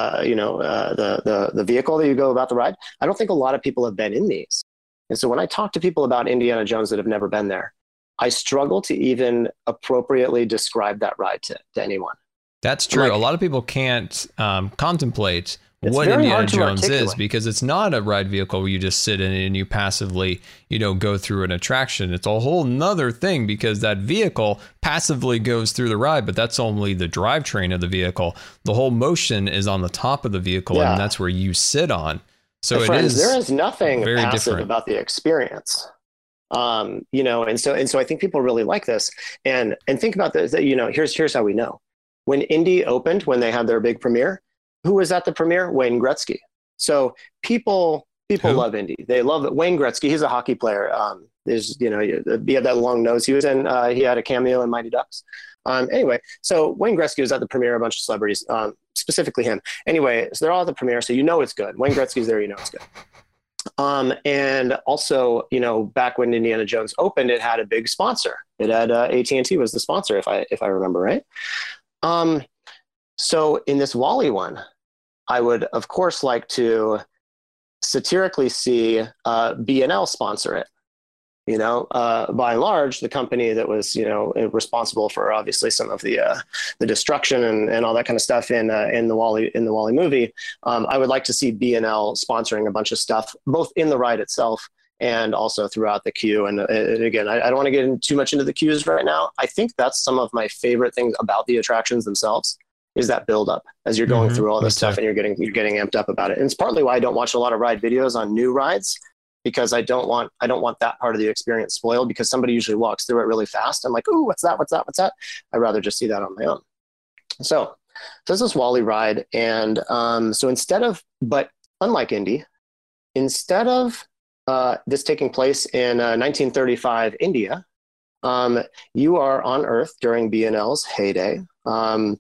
the vehicle that you go about the ride, I don't think a lot of people have been in these. And so when I talk to people about Indiana Jones that have never been there, I struggle to even appropriately describe that ride to anyone. That's true. A lot of people can't contemplate what Indiana Jones is, because it's not a ride vehicle where you just sit in it and you passively, go through an attraction. It's a whole nother thing, because that vehicle passively goes through the ride, but that's only the drivetrain of the vehicle. The whole motion is on the top of the vehicle, and that's where you sit on. So there is nothing very passive different about the experience. And so I think people really like this, and think about this. Here's how we know. When Indy opened, when they had their big premiere, who was at the premiere? Wayne Gretzky. So people love Indy. They love it. Wayne Gretzky. He's a hockey player. He had that long nose. He had a cameo in Mighty Ducks. Anyway, so Wayne Gretzky was at the premiere. A bunch of celebrities, specifically him. Anyway, so they're all at the premiere, so it's good. Wayne Gretzky's there, it's good. And also, back when Indiana Jones opened, it had a big sponsor. It had AT&T was the sponsor, if I remember right. So in this Wally one, I would, of course, like to satirically see B&L sponsor it. By and large, the company that was, responsible for obviously some of the destruction and all that kind of stuff in the Wally movie. I would like to see B&L sponsoring a bunch of stuff, both in the ride itself and also throughout the queue. And again, I don't want to get too much into the queues right now. I think that's some of my favorite things about the attractions themselves, is that build up as you're going through all this stuff and you're getting amped up about it. And it's partly why I don't watch a lot of ride videos on new rides, because I don't want that part of the experience spoiled, because somebody usually walks through it really fast. I'm like, ooh, what's that? I'd rather just see that on my own. So this is Wally ride. And but unlike Indy, instead of this taking place in 1935 India, you are on Earth during B&L's heyday. Throughout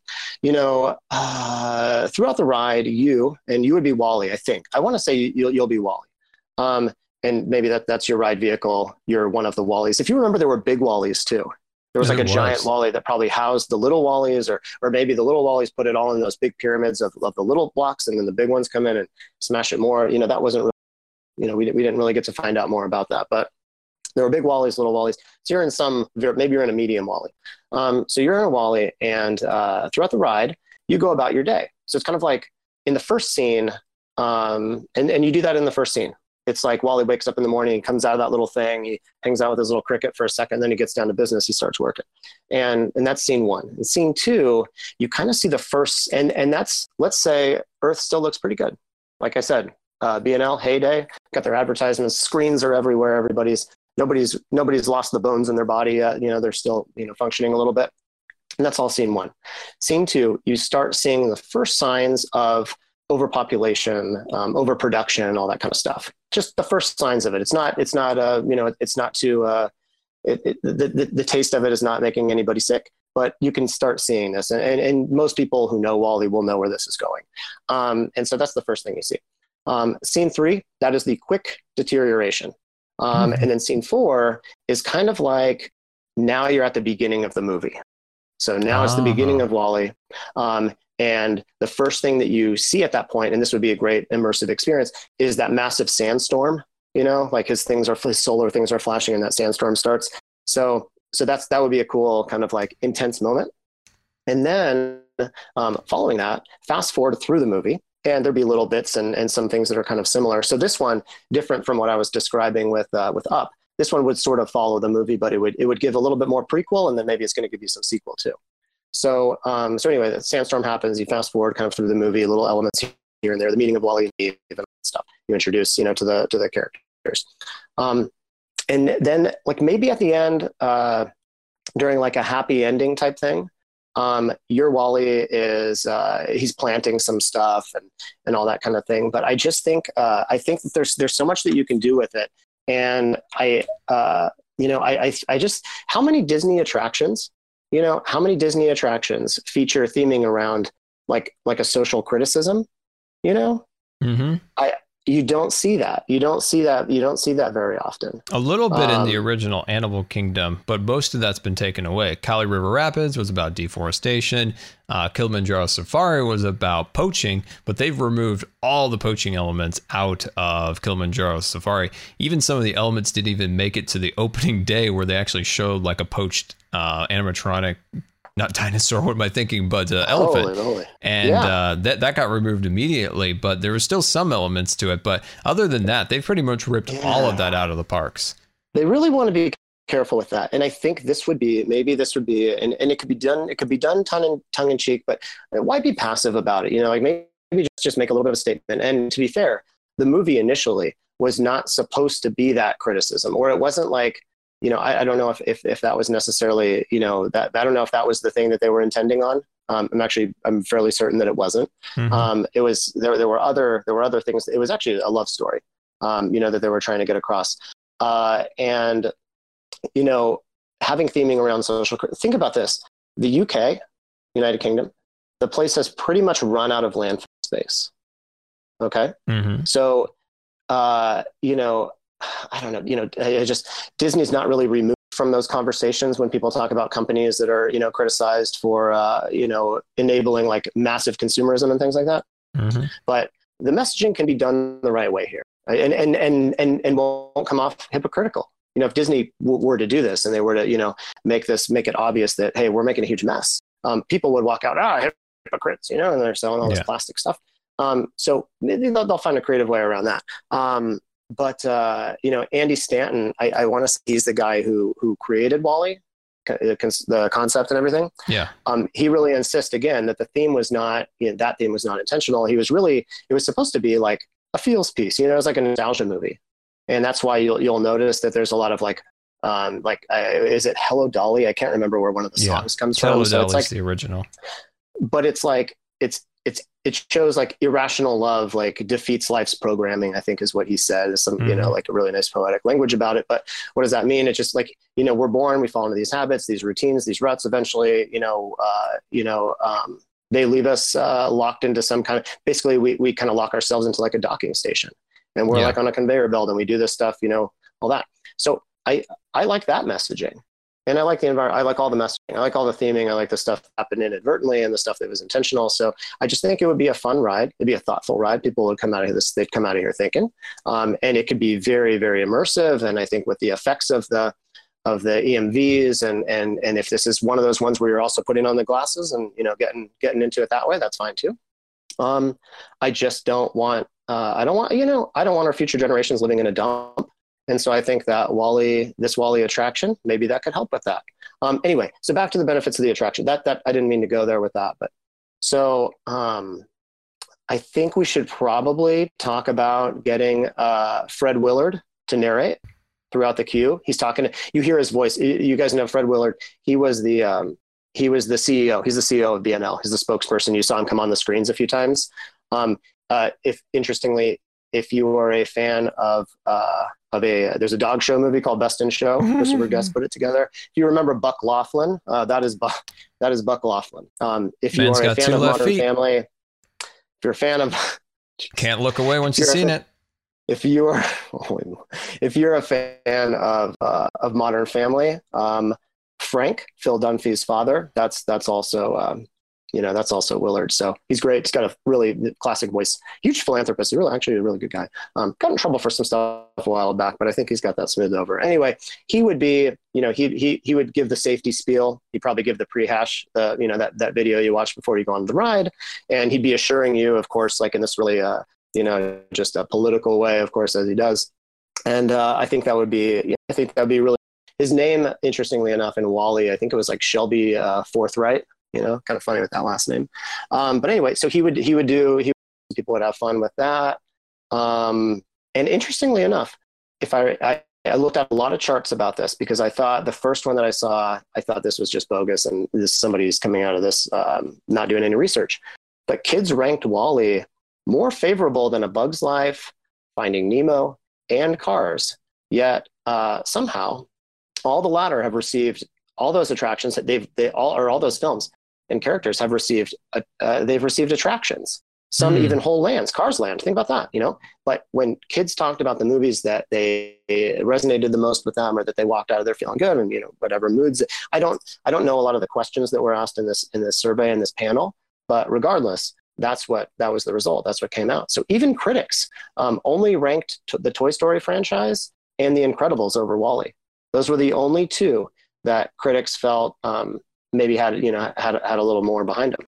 the ride, you would be Wally, I think. I want to say you'll be Wally. And maybe that's your ride vehicle. You're one of the Wallies. If you remember, there were big Wallies too. There was giant Wally that probably housed the little Wallies, or maybe the little Wallies put it all in those big pyramids of the little blocks, and then the big ones come in and smash it more. That wasn't really, we didn't really get to find out more about that, but there were big Wallies, little Wallies. So maybe you're in a medium Wally. So you're in a Wally, and throughout the ride, you go about your day. So it's kind of like in the first scene, and you do that in the first scene. It's like Wally wakes up in the morning, he comes out of that little thing, he hangs out with his little cricket for a second, then he gets down to business, he starts working. And that's scene one. In scene two, you kind of see the first, and that's, let's say Earth still looks pretty good. Like I said, B&L, heyday, got their advertisements, screens are everywhere, nobody's lost the bones in their body yet. They're still, functioning a little bit. And that's all scene one. Scene two, you start seeing the first signs of overpopulation, overproduction, all that kind of stuff. Just the first signs of it. The taste of it is not making anybody sick, but you can start seeing this. And most people who know Wally will know where this is going. And so that's the first thing you see. Scene three, that is the quick deterioration. And then scene four is kind of like, now you're at the beginning of the movie. So now it's the beginning of Wally. And the first thing that you see at that point, and this would be a great immersive experience, is that massive sandstorm, like his solar things are flashing and that sandstorm starts. So that would be a cool kind of like intense moment. And then following that, fast forward through the movie, and there'd be little bits and some things that are kind of similar. So this one, different from what I was describing with Up, this one would sort of follow the movie, but it would give a little bit more prequel, and then maybe it's going to give you some sequel too. So so anyway, the sandstorm happens. You fast forward kind of through the movie, little elements here and there, the meeting of Wally and Eve and stuff. You introduce, to the characters, and then like maybe at the end, during like a happy ending type thing. Your Wally is he's planting some stuff and all that kind of thing. But I just think I think that there's so much that you can do with it. And I just, how many Disney attractions feature theming around like a social criticism? Mm-hmm. You don't see that. You don't see that very often. A little bit in the original Animal Kingdom, but most of that's been taken away. Kali River Rapids was about deforestation. Kilimanjaro Safari was about poaching, but they've removed all the poaching elements out of Kilimanjaro Safari. Even some of the elements didn't even make it to the opening day, where they actually showed like a poached animatronic, not dinosaur, what am I thinking, but elephant. Holy. And that got removed immediately, but there were still some elements to it. But other than that, they've pretty much ripped all of that out of the parks. They really want to be careful with that. And I think this would be, and it could be done tongue in cheek, but why be passive about it? Like maybe just make a little bit of a statement. And to be fair, the movie initially was not supposed to be that criticism, or it wasn't like, I don't know if that was necessarily, that I don't know if that was the thing that they were intending on. I'm fairly certain that it wasn't. Mm-hmm. It was, there were other things. It was actually a love story, that they were trying to get across. And, having theming around social, think about this, the UK, United Kingdom, the place has pretty much run out of landfill space. Okay. Mm-hmm. So, I don't know, Disney's not really removed from those conversations when people talk about companies that are, criticized for, enabling like massive consumerism and things like that. Mm-hmm. But the messaging can be done the right way here, right? And won't come off hypocritical. If Disney were to do this and they were to, make it obvious that, hey, we're making a huge mess, people would walk out, hypocrites, and they're selling all this plastic stuff. So maybe they'll find a creative way around that. But Andy Stanton, I want to say he's the guy who created WALL-E, the concept and everything. Yeah. He really insists again that the theme was not, that theme was not intentional. It was supposed to be like a feels piece. It was like a nostalgia movie, and that's why you'll notice that there's a lot of is it Hello Dolly? I can't remember where one of the songs comes from. Hello so Dolly's like the original, but it's like it shows like irrational love like defeats life's programming, I think is what he said. Is some like a really nice poetic language about it. But what does that mean? It's just like, we're born, we fall into these habits, these routines, these ruts. Eventually, they leave us locked into some kind of, basically we kind of lock ourselves into like a docking station, and we're like on a conveyor belt, and we do this stuff, all that. So I like that messaging. And I like the environment. I like all the messaging. I like all the theming. I like the stuff that happened inadvertently and the stuff that was intentional. So I just think it would be a fun ride. It'd be a thoughtful ride. People would come out of this. They'd come out of here thinking, and it could be very, very immersive. And I think with the effects of the EMVs and if this is one of those ones where you're also putting on the glasses and getting into it that way, that's fine too. I just don't want. I don't want our future generations living in a dump. And so I think that this WALL-E attraction, maybe that could help with that. Anyway, so back to the benefits of the attraction. That I didn't mean to go there with that, but so I think we should probably talk about getting Fred Willard to narrate throughout the queue. He's talking. You hear his voice. You guys know Fred Willard. He was the CEO. He's the CEO of BNL. He's the spokesperson. You saw him come on the screens a few times. If you are a fan of there's a dog show movie called Best in Show. Christopher Guest put it together. If you remember Buck Laughlin, that is Buck Laughlin. If you are a fan of Modern Family, if you're a fan of, can't look away once you've seen it. If you're a fan of Modern Family, Frank, Phil Dunphy's father, that's also That's also Willard. So he's great. He's got a really classic voice. Huge philanthropist. He's actually a really good guy. Got in trouble for some stuff a while back, but I think he's got that smoothed over. Anyway, he would be, he would give the safety spiel. He'd probably give the prehash, that video you watched before you go on the ride, and he'd be assuring you, of course, like in this really, just a political way, of course, as he does. And I think that would be really. His name, interestingly enough, in Wall-E, I think it was like Shelby Forthright. Kind of funny with that last name. But anyway, so people would have fun with that. And interestingly enough, if I looked at a lot of charts about this, because I thought the first one that I saw, I thought this was just bogus. And somebody's coming out of this, not doing any research, but kids ranked Wall-E more favorable than A Bug's Life, Finding Nemo, and Cars. Yet somehow all the latter have received all those attractions that all those films and characters have received, they've received attractions, some even whole lands, Cars Land. Think about that, But when kids talked about the movies that they resonated the most with them, or that they walked out of there feeling good, and whatever moods, I don't know a lot of the questions that were asked in this survey, in this panel, but regardless, that was the result. That's what came out. So even critics only ranked the Toy Story franchise and The Incredibles over Wall-E. Those were the only two that critics felt maybe had a little more behind them.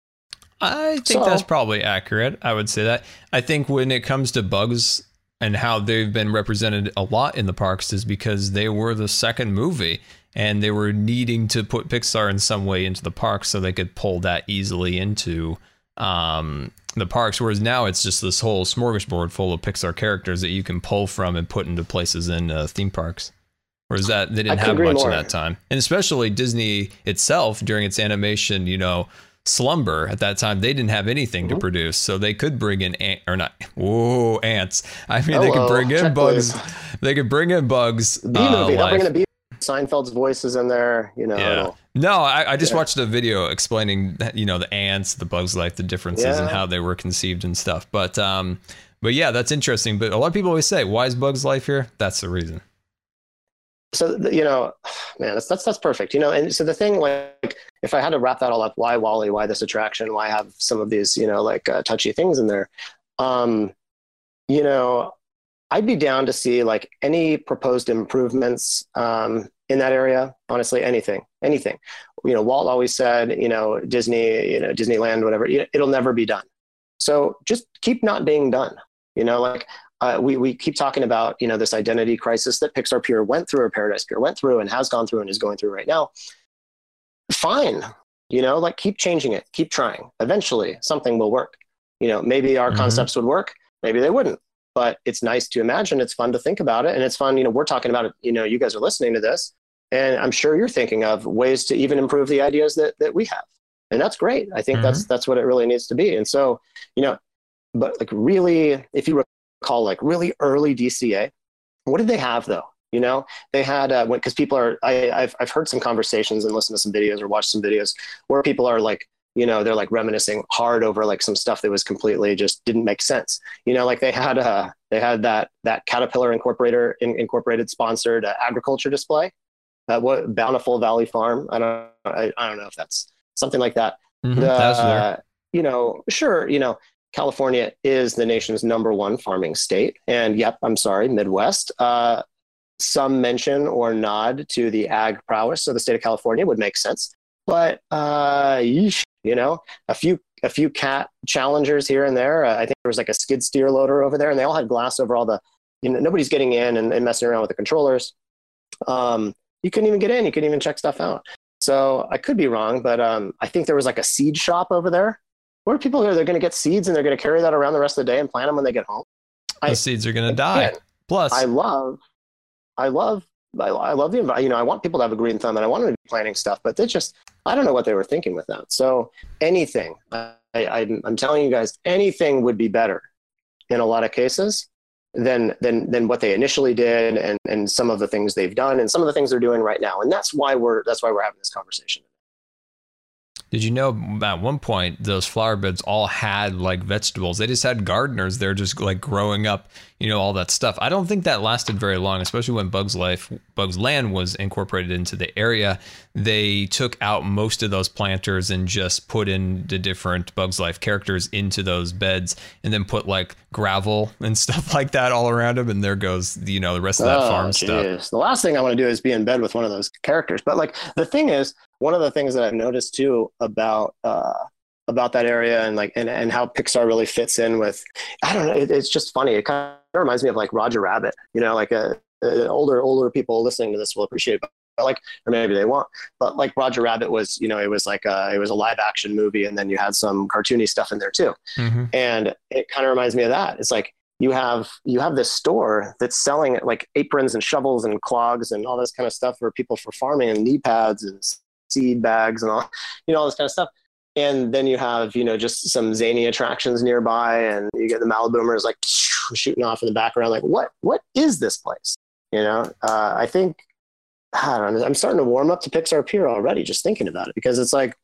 I think that's probably accurate. I would say that. I think when it comes to bugs and how they've been represented a lot in the parks is because they were the second movie and they were needing to put Pixar in some way into the parks so they could pull that easily into the parks. Whereas now it's just this whole smorgasbord full of Pixar characters that you can pull from and put into places in theme parks. Whereas that they didn't have much at that time. And especially Disney itself during its animation, slumber at that time, they didn't have anything to produce. So they could bring in ants. I mean, they could bring in bugs. They could bring in bugs. B-movie. They'll bring in a B. Seinfeld's voice is in there, Yeah. No, I just watched a video explaining, the ants, the Bugs Life, the differences and how they were conceived and stuff. But yeah, that's interesting. But a lot of people always say, why is Bugs Life here? That's the reason. So, man, that's perfect. And so the thing, like, if I had to wrap that all up, why Wall-E, why this attraction, why have some of these, touchy things in there? I'd be down to see like any proposed improvements in that area. Honestly, anything. Walt always said, Disney, Disneyland, whatever, it'll never be done. So just keep not being done. We keep talking about, this identity crisis that Pixar Pier went through, or Paradise Pier went through, and has gone through and is going through right now. Fine. Keep changing it, keep trying. Eventually something will work. Maybe our concepts would work, maybe they wouldn't, but it's nice to imagine. It's fun to think about it. And it's fun, we're talking about it, you guys are listening to this, and I'm sure you're thinking of ways to even improve the ideas that we have. And that's great. I think that's what it really needs to be. And so, but like really, if you recall, like really early DCA, what did they have though? They had, because people are, I've heard some conversations and listened to some videos or watched some videos where people are like, they're like reminiscing hard over like some stuff that was completely just didn't make sense. Like they had that Caterpillar Incorporated sponsored agriculture display, what Bountiful Valley Farm. I don't know if that's something like that. That's sure. California is the nation's #1 farming state. And yep, I'm sorry, Midwest. Some mention or nod to the ag prowess of the state of California would make sense. But, a few cat challengers here and there. I think there was like a skid steer loader over there, and they all had glass over all the, nobody's getting in and messing around with the controllers. You couldn't even get in. You couldn't even check stuff out. So I could be wrong, but I think there was like a seed shop over there. What are people here? They're going to get seeds and they're going to carry that around the rest of the day and plant them when they get home. The seeds are going to die. Plus, I love the environment. I want people to have a green thumb, and I want them to be planting stuff, but I don't know what they were thinking with that. So anything, I'm telling you guys, anything would be better in a lot of cases than what they initially did, and some of the things they've done and some of the things they're doing right now. And that's why we're having this conversation. Did you know at one point those flower beds all had like vegetables? They just had gardeners there just like growing up, all that stuff. I don't think that lasted very long, especially when Bugs Land was incorporated into the area. They took out most of those planters and just put in the different Bugs Life characters into those beds and then put like gravel and stuff like that all around them. And there goes, the rest of that farm stuff. The last thing I want to do is be in bed with one of those characters. But like the thing is, one of the things that I've noticed too about that area and how Pixar really fits in with, I don't know, it's just funny. It kind of reminds me of like Roger Rabbit, like older people listening to this will appreciate it, but like, or maybe they won't, but like Roger Rabbit was, it was like it was a live action movie, and then you had some cartoony stuff in there too. Mm-hmm. And it kind of reminds me of that. It's like, you have this store that's selling like aprons and shovels and clogs and all this kind of stuff for people for farming, and knee pads and seed bags and all, all this kind of stuff. And then you have, just some zany attractions nearby, and you get the Maliboomers like shooting off in the background. Like, what is this place? I think, I don't know, I'm starting to warm up to Pixar Pier already, just thinking about it, because it's like,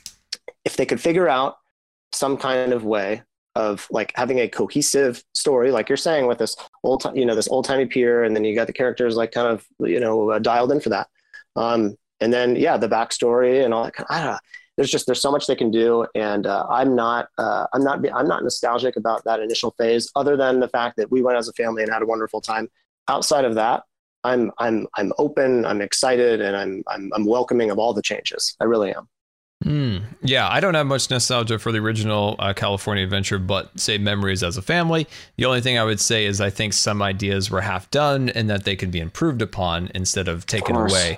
if they could figure out some kind of way of like having a cohesive story, like you're saying, with this this old timey pier, and then you got the characters like kind of, dialed in for that. And then, the backstory and all that. I don't know. There's so much they can do, and I'm not nostalgic about that initial phase, other than the fact that we went as a family and had a wonderful time. Outside of that, I'm open, I'm excited, and I'm welcoming of all the changes. I really am. Yeah, I don't have much nostalgia for the original California Adventure, but say memories as a family. The only thing I would say is I think some ideas were half done and that they could be improved upon instead of taken away.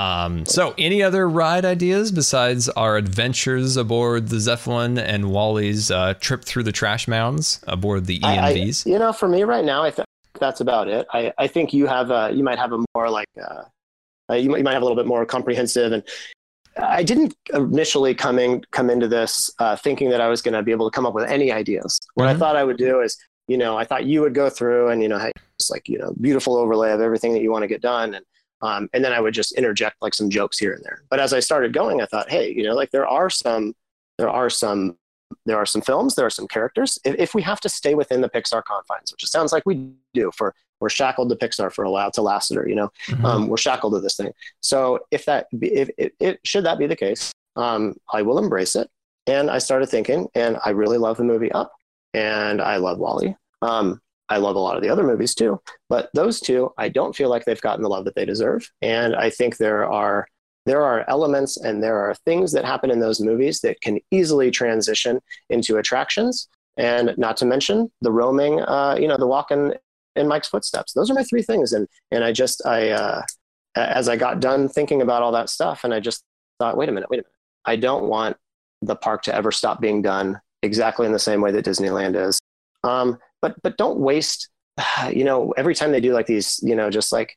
So any other ride ideas besides our adventures aboard the Zeppelin and Wally's trip through the trash mounds aboard the EMVs? For me right now, I think that's about it. I think you might have a more like, you might have a little bit more comprehensive. And I didn't initially come into this thinking that I was going to be able to come up with any ideas. What I thought I would do is, I thought you would go through and, it's like, beautiful overlay of everything that you want to get done. And then I would just interject like some jokes here and there. But as I started going, I thought, hey, like there are some films, there are some characters. If we have to stay within the Pixar confines, which it sounds like we do, we're shackled to Pixar for a while, to Lasseter, we're shackled to this thing. So if should that be the case, I will embrace it. And I started thinking, and I really love the movie Up, and I love WALL-E. I love a lot of the other movies too, but those two, I don't feel like they've gotten the love that they deserve. And I think there are elements and there are things that happen in those movies that can easily transition into attractions. And not to mention the roaming, the walk in Mike's footsteps. Those are my three things. And as I got done thinking about all that stuff, and I just thought, wait a minute. I don't want the park to ever stop being done exactly in the same way that Disneyland is. But don't waste, every time they do like these, just like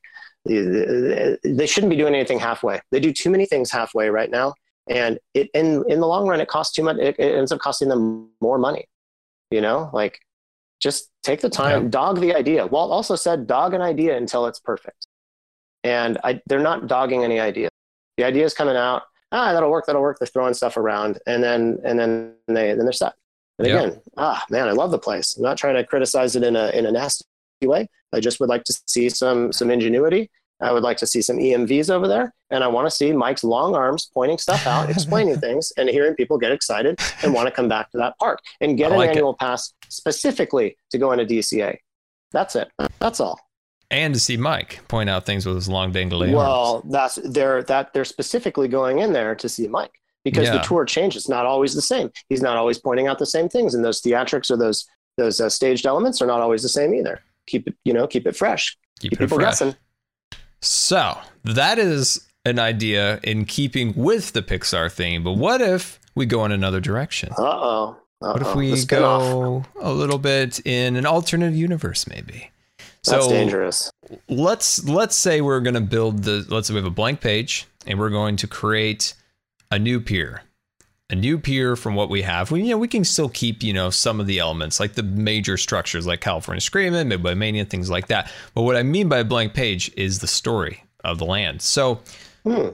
they shouldn't be doing anything halfway. They do too many things halfway right now. And in the long run, it costs too much. It ends up costing them more money, like just take the time, dog the idea. Walt also said, dog an idea until it's perfect. And they're not dogging any idea. The idea is coming out. That'll work. They're throwing stuff around, and then they're set. And again, man, I love the place. I'm not trying to criticize it in a nasty way. I just would like to see some ingenuity. I would like to see some EMVs over there. And I want to see Mike's long arms pointing stuff out, explaining things, and hearing people get excited and want to come back to that park and get an annual pass specifically to go into DCA. That's it. That's all. And to see Mike point out things with his long dangly arms. Well, they're specifically going in there to see Mike. Because the tour changes, not always the same. He's not always pointing out the same things, and those theatrics or those staged elements are not always the same either. Keep it fresh. Keep people guessing. So that is an idea in keeping with the Pixar theme. But what if we go in another direction? What if we go a little bit in an alternate universe, maybe? That's dangerous. Let's say we're going to build let's say we have a blank page and we're going to create a new pier from what we have. We can still keep, some of the elements like the major structures like California Screamin', Midway Mania, things like that. But what I mean by a blank page is the story of the land. So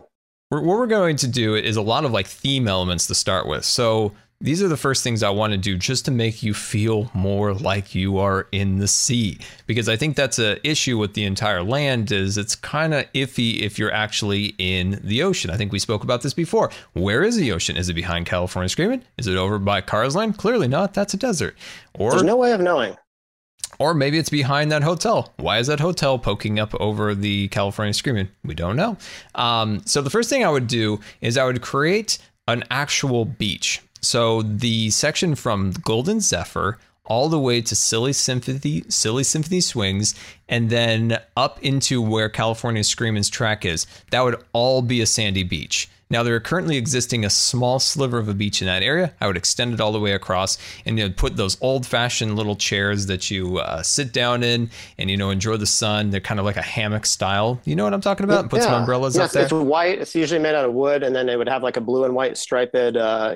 what we're going to do is a lot of like theme elements to start with. So these are the first things I want to do just to make you feel more like you are in the sea, because I think that's an issue with the entire land is it's kind of iffy if you're actually in the ocean. I think we spoke about this before. Where is the ocean? Is it behind California Screaming? Is it over by Cars Land? Clearly not. That's a desert. Or there's no way of knowing. Or maybe it's behind that hotel. Why is that hotel poking up over the California Screaming? We don't know. So the first thing I would do is I would create an actual beach. So the section from Golden Zephyr all the way to Silly Symphony Swings, and then up into where California Screaming's track is, that would all be a sandy beach. Now, there are currently existing a small sliver of a beach in that area. I would extend it all the way across and put those old-fashioned little chairs that you sit down in and, enjoy the sun. They're kind of like a hammock style. You know what I'm talking about? Put some umbrellas up there. It's white. It's usually made out of wood, and then they would have like a blue and white striped, little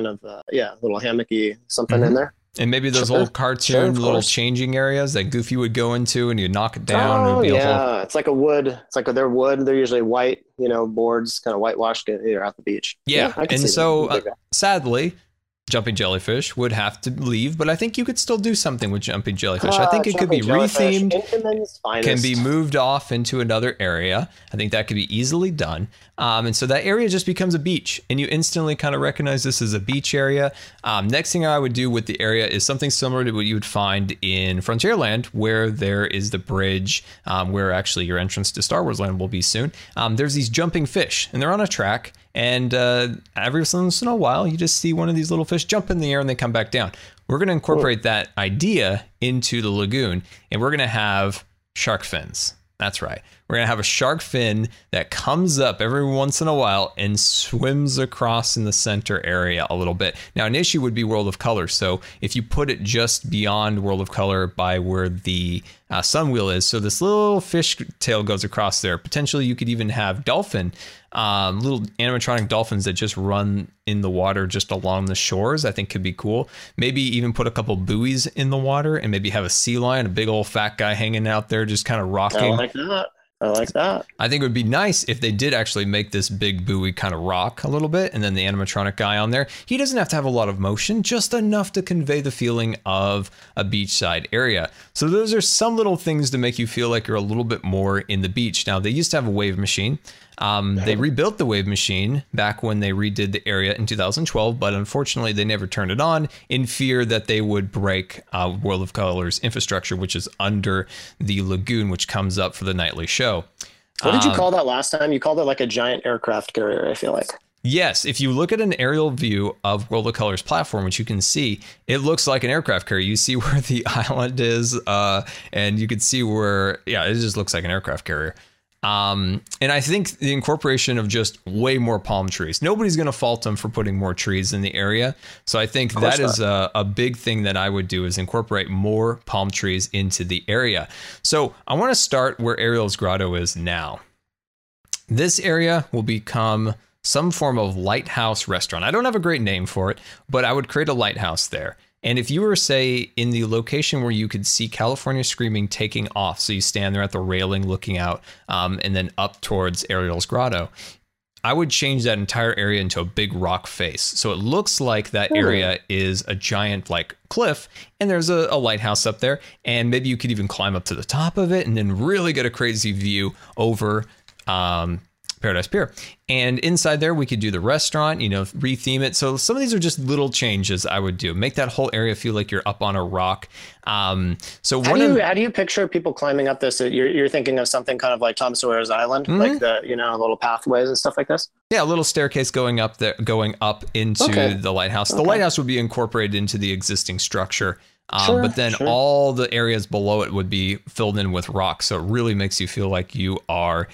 hammocky something in there. And maybe those old cartoon little changing areas that Goofy would go into, and you'd knock it down. Oh, it's like a wood. It's like they're wood. They're usually white, boards, kind of whitewashed here at the beach. Yeah. And so sadly, Jumping Jellyfish would have to leave, but I think you could still do something with Jumping Jellyfish. I think it could be rethemed, can be moved off into another area. I think that could be easily done. And so that area just becomes a beach, and you instantly kind of recognize this as a beach area. Next thing I would do with the area is something similar to what you would find in Frontierland, where there is the bridge, where actually your entrance to Star Wars Land will be soon. There's these jumping fish, and they're on a track. And every once in a while, you just see one of these little fish jump in the air and they come back down. We're going to incorporate that idea into the lagoon, and we're going to have shark fins. That's right. We're going to have a shark fin that comes up every once in a while and swims across in the center area a little bit. Now, an issue would be World of Color. So if you put it just beyond World of Color by where the sun wheel is, so this little fish tail goes across there, potentially you could even have dolphin, little animatronic dolphins that just run in the water just along the shores. I think could be cool. Maybe even put a couple buoys in the water and maybe have a sea lion, a big old fat guy hanging out there just kind of rocking. I like that. I think it would be nice if they did actually make this big buoy kind of rock a little bit, and then the animatronic guy on there, he doesn't have to have a lot of motion, just enough to convey the feeling of a beachside area. So those are some little things to make you feel like you're a little bit more in the beach. Now, they used to have a wave machine. They rebuilt the wave machine back when they redid the area in 2012, but unfortunately they never turned it on in fear that they would break World of Color's infrastructure, which is under the lagoon, which comes up for the nightly show. What did you call that last time? You called it like a giant aircraft carrier, I feel like. Yes, if you look at an aerial view of World of Color's platform, which you can see, it looks like an aircraft carrier. You see where the island is, and you can see where, it just looks like an aircraft carrier. And I think the incorporation of just way more palm trees, nobody's going to fault them for putting more trees in the area. So I think that is a big thing that I would do, is incorporate more palm trees into the area. So I want to start where Ariel's Grotto is now. This area will become some form of lighthouse restaurant. I don't have a great name for it, but I would create a lighthouse there. And if you were, say, in the location where you could see California Screaming taking off, so you stand there at the railing looking out, and then up towards Ariel's Grotto, I would change that entire area into a big rock face. So it looks like that area is a giant cliff, and there's a lighthouse up there, and maybe you could even climb up to the top of it and then really get a crazy view over Paradise Pier. And inside there, we could do the restaurant, retheme it. So some of these are just little changes I would do. Make that whole area feel like you're up on a rock. So how do you picture people climbing up this? You're thinking of something kind of like Tom Sawyer's Island, like the, little pathways and stuff like this? Yeah, a little staircase going up into the lighthouse. The lighthouse would be incorporated into the existing structure. But then all the areas below it would be filled in with rock. So it really makes you feel like you are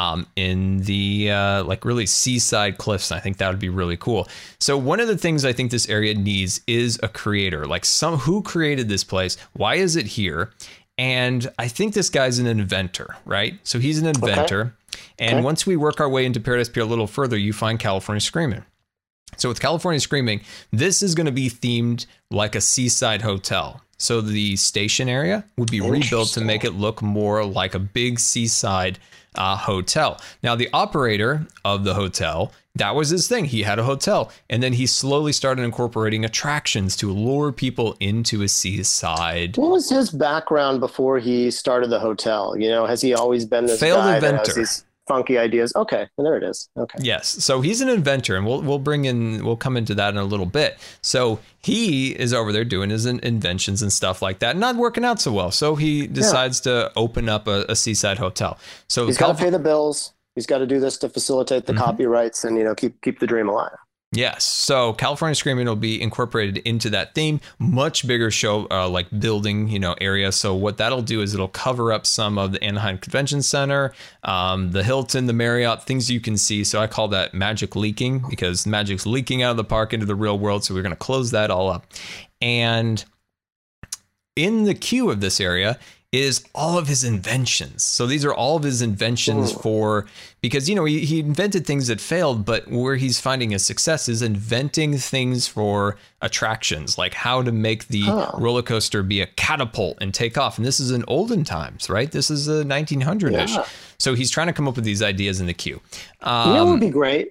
in the really seaside cliffs. I think that would be really cool. So one of the things I think this area needs is a creator, who created this place? Why is it here? And I think this guy's an inventor, right? So he's an inventor. And once we work our way into Paradise Pier a little further, you find California Screaming. So with California Screaming, this is going to be themed like a seaside hotel. So the station area would be rebuilt to make it look more like a big seaside hotel. Now, the operator of the hotel, that was his thing. He had a hotel, and then he slowly started incorporating attractions to lure people into a seaside. What was his background before he started the hotel? You know, has he always been this failed guy inventor? That has these funky ideas. Okay, and there it is. Okay. Yes, so he's an inventor, and we'll come into that in a little bit. So he is over there doing his inventions and stuff like that, not working out so well. So he decides to open up a seaside hotel. So he's got to pay the bills. He's got to do this to facilitate the copyrights and, you know, keep the dream alive. Yes. So California Screaming will be incorporated into that theme. Much bigger show, like building, you know, area. So what that'll do is it'll cover up some of the Anaheim Convention Center, the Hilton, the Marriott, things you can see. So I call that magic leaking, because magic's leaking out of the park into the real world. So we're going to close that all up. And in the queue of this area is all of his inventions. So these are all of his inventions because, you know, he invented things that failed, but where he's finding his success is inventing things for attractions, like how to make the roller coaster be a catapult and take off. And this is in olden times, right? This is a 1900-ish. Yeah. So he's trying to come up with these ideas in the queue. You know what would be great?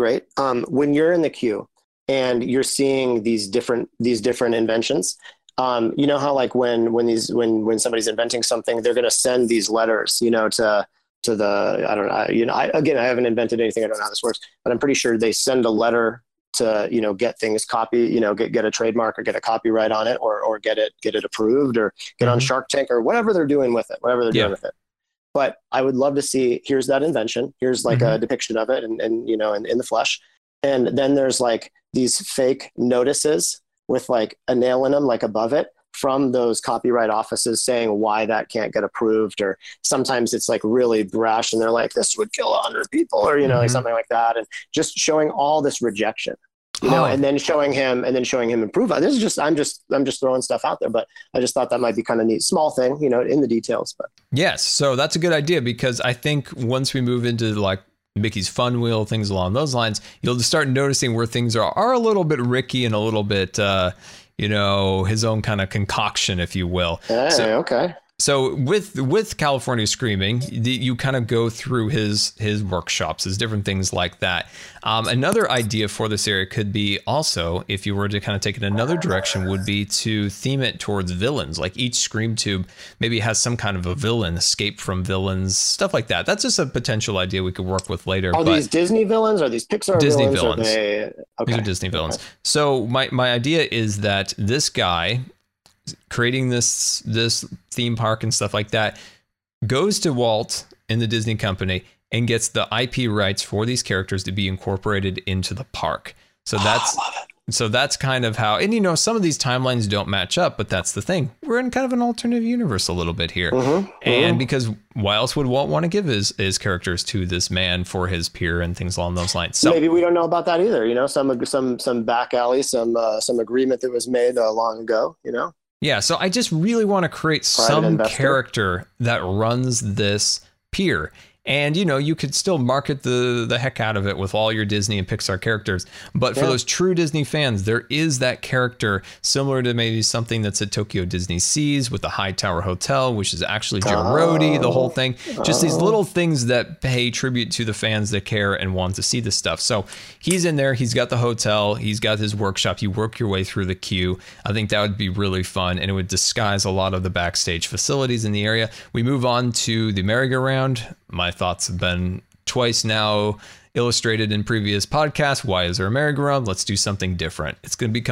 When you're in the queue and you're seeing these different inventions, you know how like when somebody's inventing something, they're going to send these letters, you know, to the, I don't know, you know, I haven't invented anything. I don't know how this works, but I'm pretty sure they send a letter to, you know, get things get a trademark or get a copyright on it, or get it approved, or get on Shark Tank, or whatever they're doing with it, doing with it. But I would love to see, here's that invention. Here's like a depiction of it and you know, in the flesh. And then there's like these fake notices with like a nail in them, like above it, from those copyright offices saying why that can't get approved. Or sometimes it's like really brash and they're like, this would kill 100 people, or, you know, like something like that. And just showing all this rejection, you know, and then showing him improve. This is just, I'm just throwing stuff out there, but I just thought that might be kind of neat. Small thing, you know, in the details, but. Yes. So that's a good idea, because I think once we move into like Mickey's Fun Wheel, things along those lines, you'll just start noticing where things are a little bit Ricky and a little bit, you know, his own kind of concoction, if you will. Hey, okay. So with California Screaming, you kind of go through his workshops, his different things like that. Another idea for this area could be also, if you were to kind of take it another direction, would be to theme it towards villains. Like each Scream Tube maybe has some kind of a villain, escape from villains, stuff like that. That's just a potential idea we could work with later. Are these Disney villains? Are these Pixar Disney villains? Okay. These are Disney villains. Okay. So my idea is that this guy creating this theme park and stuff like that goes to Walt in the Disney company and gets the IP rights for these characters to be incorporated into the park. So that's kind of how, and you know, some of these timelines don't match up, but that's the thing. We're in kind of an alternative universe a little bit here. And because why else would Walt want to give his characters to this man for his peer and things along those lines? So maybe we don't know about that either. You know, some back alley, some agreement that was made long ago, you know? Yeah, so I just really want to create some character that runs this pier. And, you know, you could still market the heck out of it with all your Disney and Pixar characters. But for those true Disney fans, there is that character similar to maybe something that's at Tokyo Disney Seas with the Hightower Hotel, which is actually Jim Rhodey, the whole thing. Just these little things that pay tribute to the fans that care and want to see this stuff. So he's in there. He's got the hotel. He's got his workshop. You work your way through the queue. I think that would be really fun. And it would disguise a lot of the backstage facilities in the area. We move on to the merry-go-round. My thoughts have been twice now illustrated in previous podcasts. Why is there a merry-go-round? Let's do something different. It's going to become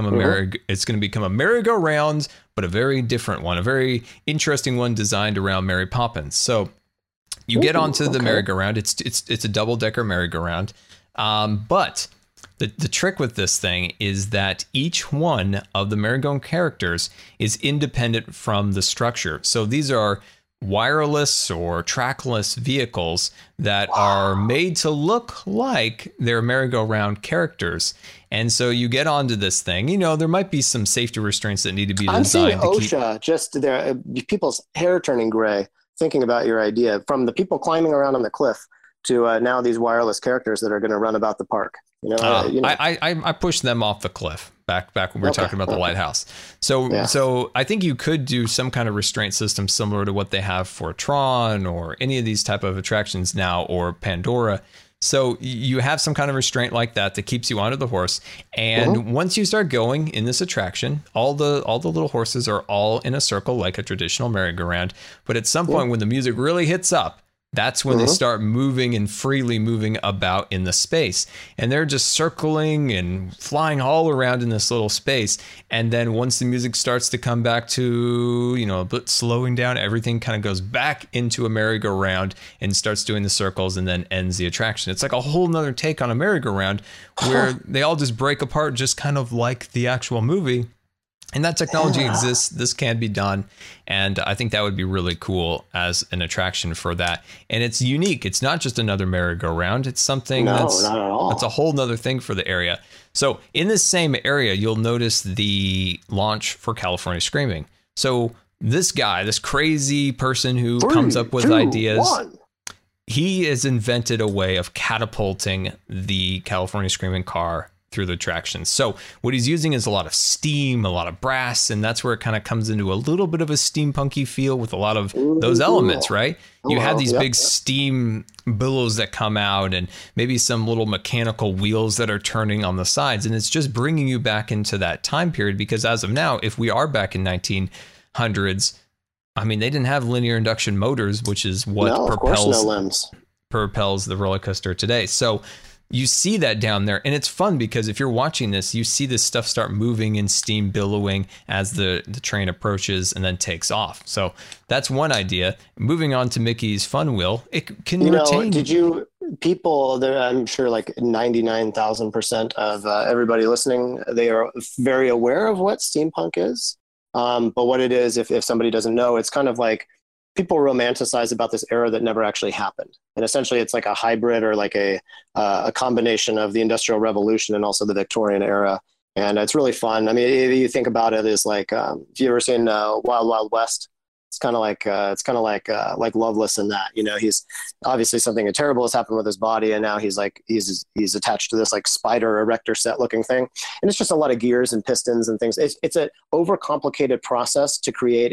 a merry-go-round, but a very different one, a very interesting one designed around Mary Poppins. So you get onto the merry-go-round. It's a double-decker merry-go-round. But the trick with this thing is that each one of the merry-go-round characters is independent from the structure. So these are wireless or trackless vehicles that are made to look like they're merry-go-round characters. And so you get onto this thing, you know, there might be some safety restraints that need to be designed. I'm seeing OSHA just there, people's hair turning gray, thinking about your idea, from the people climbing around on the cliff to now these wireless characters that are going to run about the park. You know, I push them off the cliff back when we were talking about the lighthouse. So I think you could do some kind of restraint system similar to what they have for Tron or any of these type of attractions now, or Pandora. So you have some kind of restraint like that keeps you onto the horse. And once you start going in this attraction, all the little horses are all in a circle like a traditional merry-go-round. But at some point when the music really hits up, that's when they start moving and freely moving about in the space. And they're just circling and flying all around in this little space. And then once the music starts to come back to, a bit slowing down, everything kind of goes back into a merry-go-round and starts doing the circles and then ends the attraction. It's like a whole nother take on a merry-go-round where they all just break apart, just kind of like the actual movie. And that technology exists. This can be done. And I think that would be really cool as an attraction for that. And it's unique. It's not just another merry-go-round. It's something that's a whole nother thing for the area. So in this same area, you'll notice the launch for California Screaming. So this guy, this crazy person who comes up with ideas, he has invented a way of catapulting the California Screaming car through the attractions. So what he's using is a lot of steam, a lot of brass, and that's where it kind of comes into a little bit of a steampunky feel with a lot of those elements, right? You have these big steam billows that come out and maybe some little mechanical wheels that are turning on the sides. And it's just bringing you back into that time period, because as of now, if we are back in 1900s, I mean, they didn't have linear induction motors, which is what propels the roller coaster today. So you see that down there, and it's fun because if you're watching this, you see this stuff start moving and steam billowing as the train approaches and then takes off. So that's one idea. Moving on to Mickey's Fun Wheel, it can retain. I'm sure like 99,000% of everybody listening, they are very aware of what steampunk is. But what it is, if somebody doesn't know, it's kind of like people romanticize about this era that never actually happened. And essentially it's like a hybrid or like a combination of the Industrial Revolution and also the Victorian era. And it's really fun. I mean, if you think about it as like, if you ever seen Wild Wild West, it's kind of like Loveless in that, he's obviously something terrible has happened with his body. And now he's attached to this like spider erector set looking thing. And it's just a lot of gears and pistons and things. It's an overcomplicated process to create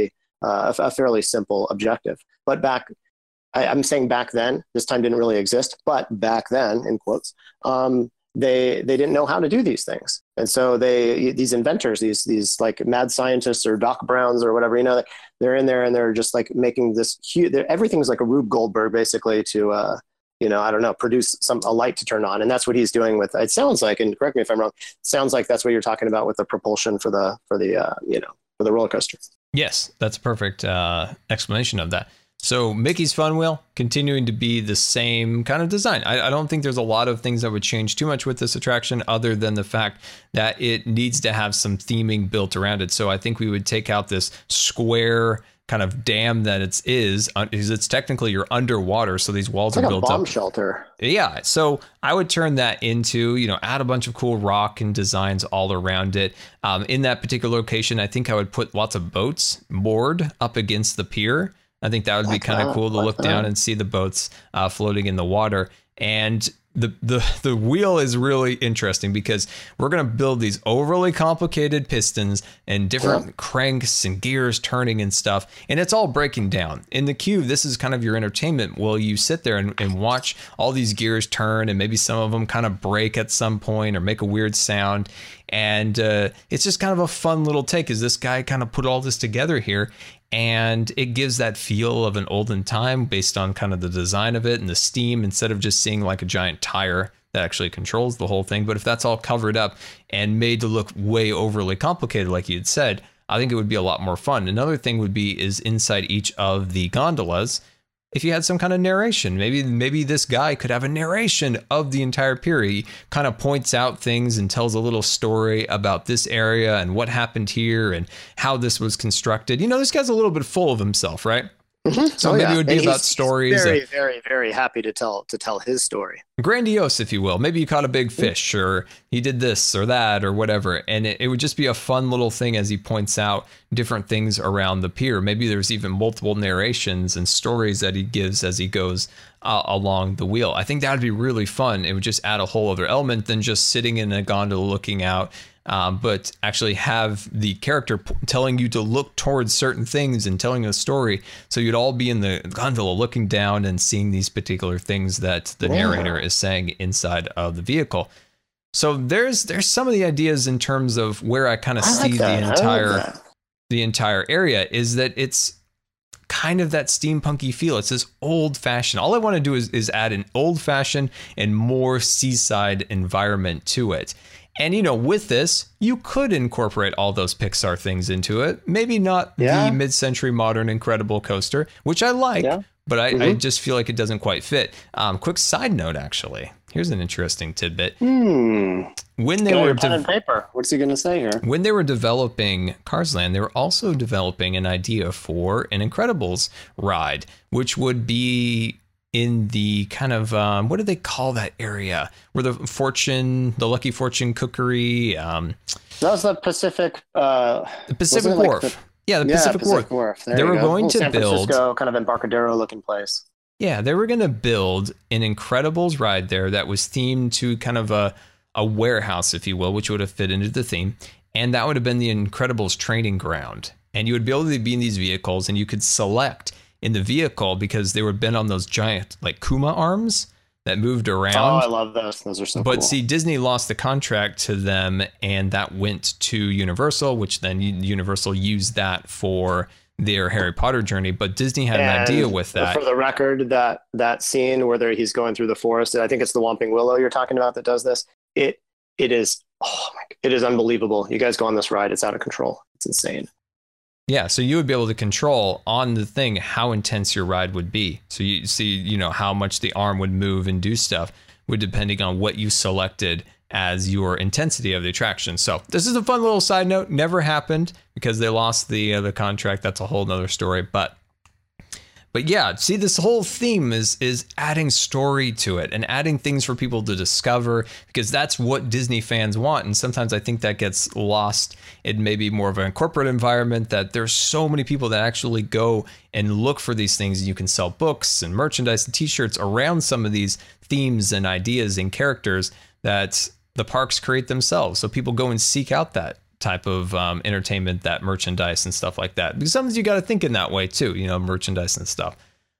a fairly simple objective. But I'm saying back then, this time didn't really exist, but back then, in quotes, they didn't know how to do these things. And so these inventors, these like mad scientists or Doc Browns or whatever, they're in there and they're just like making this huge, everything's like a Rube Goldberg basically to, I don't know, produce a light to turn on. And that's what he's doing with, it sounds like, and correct me if I'm wrong, it sounds like that's what you're talking about with the propulsion for the roller coaster. Yes, that's a perfect explanation of that. So Mickey's Fun Wheel, continuing to be the same kind of design. I don't think there's a lot of things that would change too much with this attraction other than the fact that it needs to have some theming built around it. So I think we would take out this square kind of dam that it's technically you're underwater. So these walls are built up. It's like a bomb shelter. Yeah. So I would turn that into, add a bunch of cool rock and designs all around it. In that particular location, I think I would put lots of boats moored up against the pier. I think that would be kind of cool to look down and see the boats floating in the water. And the wheel is really interesting because we're going to build these overly complicated pistons and different cranks and gears turning and stuff. And it's all breaking down. In the cube, this is kind of your entertainment. Well, you sit there and watch all these gears turn, and maybe some of them kind of break at some point or make a weird sound. And it's just kind of a fun little take as this guy kind of put all this together here. And it gives that feel of an olden time based on kind of the design of it and the steam, instead of just seeing like a giant tire that actually controls the whole thing. But if that's all covered up and made to look way overly complicated, like you'd said, I think it would be a lot more fun. Another thing would be is inside each of the gondolas, if you had some kind of narration, maybe this guy could have a narration of the entire pier. He kind of points out things and tells a little story about this area and what happened here and how this was constructed. This guy's a little bit full of himself, right? Mm-hmm. So maybe it would be about stories. Very, very, very happy to tell his story. Grandiose, if you will. Maybe you caught a big fish, or he did this or that or whatever. And it would just be a fun little thing as he points out different things around the pier. Maybe there's even multiple narrations and stories that he gives as he goes along the wheel. I think that would be really fun. It would just add a whole other element than just sitting in a gondola looking out but actually have the character telling you to look towards certain things and telling a story. So you'd all be in the gondola looking down and seeing these particular things that the narrator is saying inside of the vehicle. So there's some of the ideas in terms of where I kind of see the entire area is that it's kind of that steampunky feel. It's this old fashioned. All I want to do is add an old fashioned and more seaside environment to it. And, you know, with this, you could incorporate all those Pixar things into it. Maybe not the mid-century modern Incredible coaster, which I like, but I just feel like it doesn't quite fit. Quick side note, actually. Here's an interesting tidbit. When they were pen and paper, what's he going to say here? When they were developing Cars Land, they were also developing an idea for an Incredibles ride, which would be in the kind of what do they call that area where the Lucky Fortune Cookery? That was the Pacific. The Pacific Wharf. The Pacific Wharf. They were going to San build Francisco, kind of Embarcadero looking place. Yeah, they were going to build an Incredibles ride there that was themed to kind of a warehouse, if you will, which would have fit into the theme. And that would have been the Incredibles training ground. And you would be able to be in these vehicles and you could select in the vehicle because they would been on those giant like Kuma arms that moved around. Oh, I love those. Those are so cool. But see, Disney lost the contract to them and that went to Universal, which then Universal used that for their Harry Potter journey, but Disney had an idea with that. For the record, that scene where he's going through the forest, I think it's the Whomping Willow you're talking about that does this. It is it is unbelievable. You guys go on this ride, it's out of control. It's insane. Yeah, so you would be able to control on the thing how intense your ride would be. So you see, you know, how much the arm would move and do stuff would depending on what you selected as your intensity of the attraction. So this is a fun little side note. Never happened because they lost the contract. That's a whole nother story. But yeah, see, this whole theme is adding story to it and adding things for people to discover because that's what Disney fans want. And sometimes I think that gets lost in maybe more of a corporate environment that there's so many people that actually go and look for these things. You can sell books and merchandise and t-shirts around some of these themes and ideas and characters that the parks create themselves. So people go and seek out that type of entertainment, that merchandise and stuff like that. Because sometimes you got to think in that way too, you know, merchandise and stuff.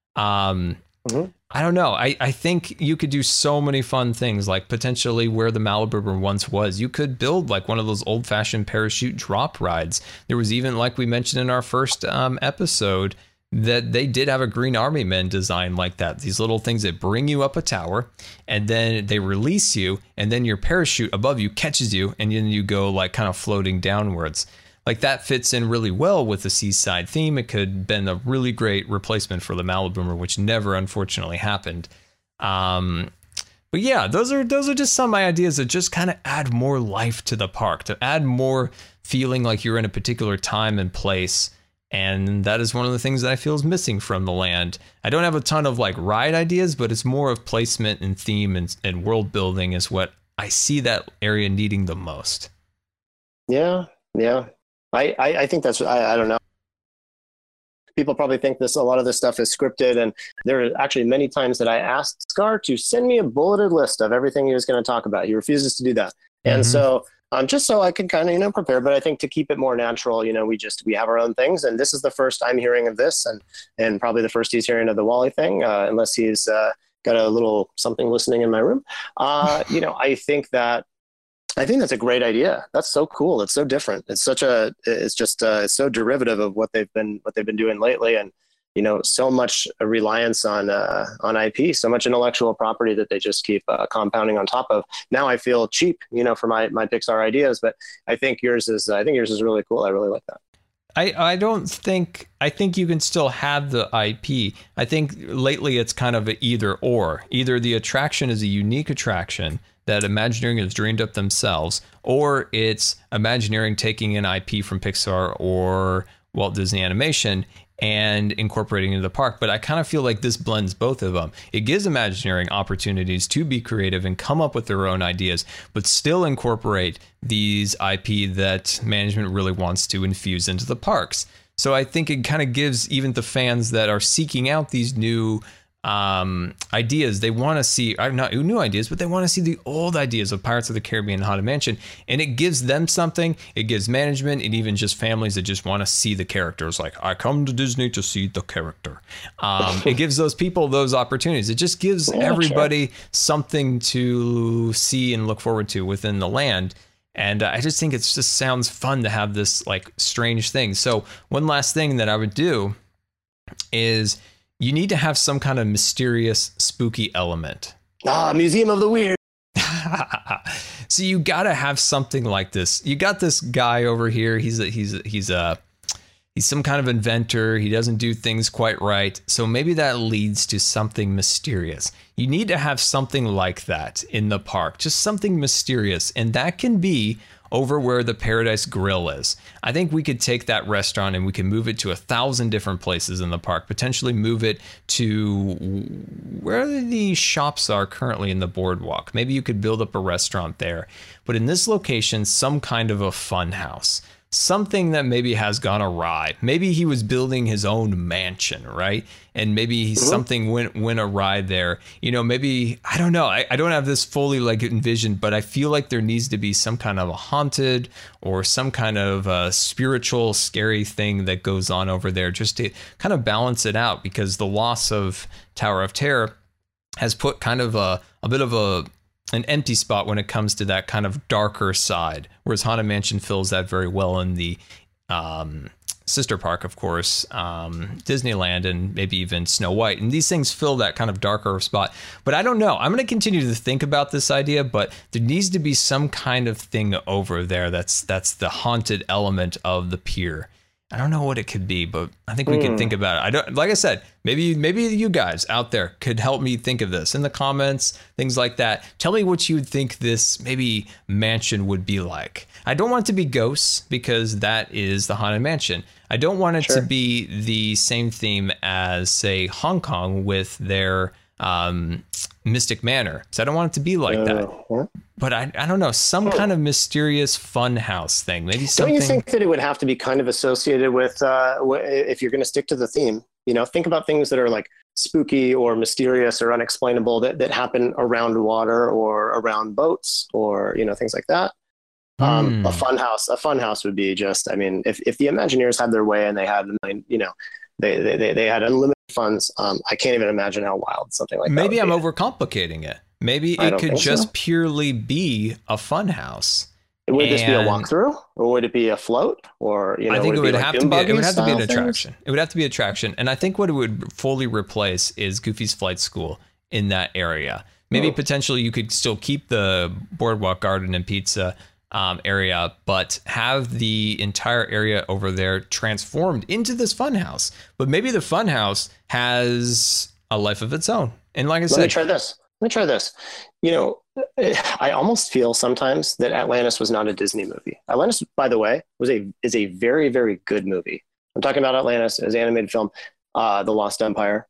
I don't know. I think you could do so many fun things, like potentially where the Malibu River once was. You could build like one of those old fashioned parachute drop rides. There was even, like we mentioned in our first episode, that they did have a Green Army Men design like that. These little things that bring you up a tower and then they release you and then your parachute above you catches you and then you go like kind of floating downwards. Like that fits in really well with the seaside theme. It could have been a really great replacement for the Maliboomer, which never unfortunately happened. But yeah, those are just some of my ideas that just kind of add more life to the park, to add more feeling like you're in a particular time and place. And that is one of the things that I feel is missing from the land. I don't have a ton of like ride ideas, but it's more of placement and theme and world building is what I see that area needing the most. Yeah. I think that's, I don't know. People probably think a lot of this stuff is scripted. And there are actually many times that I asked Scar to send me a bulleted list of everything he was going to talk about. He refuses to do that. And so just so I can kind of, prepare, but I think to keep it more natural, we have our own things. And this is the first I'm hearing of this and probably the first he's hearing of the Wally thing, unless he's got a little something listening in my room. I think that's a great idea. That's so cool. It's so different. It's it's so derivative of what they've been doing lately. And, so much reliance on IP, so much intellectual property that they just keep compounding on top of. Now I feel cheap, for my Pixar ideas, but I think yours is really cool. I really like that. I think you can still have the IP. I think lately it's kind of a either or. Either the attraction is a unique attraction that Imagineering has dreamed up themselves, or it's Imagineering taking an IP from Pixar or Walt Disney Animation and incorporating into the park. But I kind of feel like this blends both of them. It gives Imagineering opportunities to be creative and come up with their own ideas, but still incorporate these IP that management really wants to infuse into the parks. So I think it kind of gives even the fans that are seeking out these new ideas. They want to see, not new ideas, but they want to see the old ideas of Pirates of the Caribbean and Haunted Mansion. And it gives them something. It gives management and even just families that just want to see the characters. Like, I come to Disney to see the character. It gives those people those opportunities. It just gives everybody something to see and look forward to within the land. And I just think it just sounds fun to have this like strange thing. So one last thing that I would do is you need to have some kind of mysterious, spooky element. Museum of the Weird. So you got to have something like this. You got this guy over here. He's some kind of inventor. He doesn't do things quite right. So maybe that leads to something mysterious. You need to have something like that in the park, just something mysterious. And that can be over where the Paradise Grill is. I think we could take that restaurant and we can move it to 1,000 different places in the park, potentially move it to where the shops are currently in the boardwalk. Maybe you could build up a restaurant there, but in this location, some kind of a fun house. Something that maybe has gone awry. Maybe he was building his own mansion, right? And maybe something went awry there. You know, maybe, I don't know. I don't have this fully like envisioned, but I feel like there needs to be some kind of a haunted or some kind of spiritual, scary thing that goes on over there just to kind of balance it out, because the loss of Tower of Terror has put kind of a bit of an empty spot when it comes to that kind of darker side, whereas Haunted Mansion fills that very well in the sister park, of course, Disneyland, and maybe even Snow White. And these things fill that kind of darker spot. But I don't know. I'm going to continue to think about this idea, but there needs to be some kind of thing over there that's the haunted element of the pier. I don't know what it could be, but I think we can think about it. I don't, like I said, maybe you guys out there could help me think of this in the comments, things like that. Tell me what you would think this maybe mansion would be like. I don't want it to be ghosts, because that is the Haunted Mansion. I don't want it to be the same theme as, say, Hong Kong with their Mystic Manor. So I don't want it to be like that. But I don't know, some kind of mysterious fun house thing. Maybe something. Don't you think that it would have to be kind of associated with, if you're going to stick to the theme, you know, think about things that are like spooky or mysterious or unexplainable that happen around water or around boats or, you know, things like that. A fun house would be just, I mean, if the Imagineers had their way and they had, you know, they had unlimited funds, I can't even imagine how wild something like that would be. Maybe I'm overcomplicating it. Maybe it could just purely be a fun house. Would this be a walkthrough, or would it be a float, or, you know? I think it would have to be. It would have to be an attraction. It would have to be an attraction, and I think what it would fully replace is Goofy's Flight School in that area. Maybe potentially you could still keep the Boardwalk Garden and Pizza area, but have the entire area over there transformed into this fun house. But maybe the fun house has a life of its own. And like I said, Let me try this. You know, I almost feel sometimes that Atlantis was not a Disney movie. Atlantis, by the way, is a very, very good movie. I'm talking about Atlantis as animated film, The Lost Empire.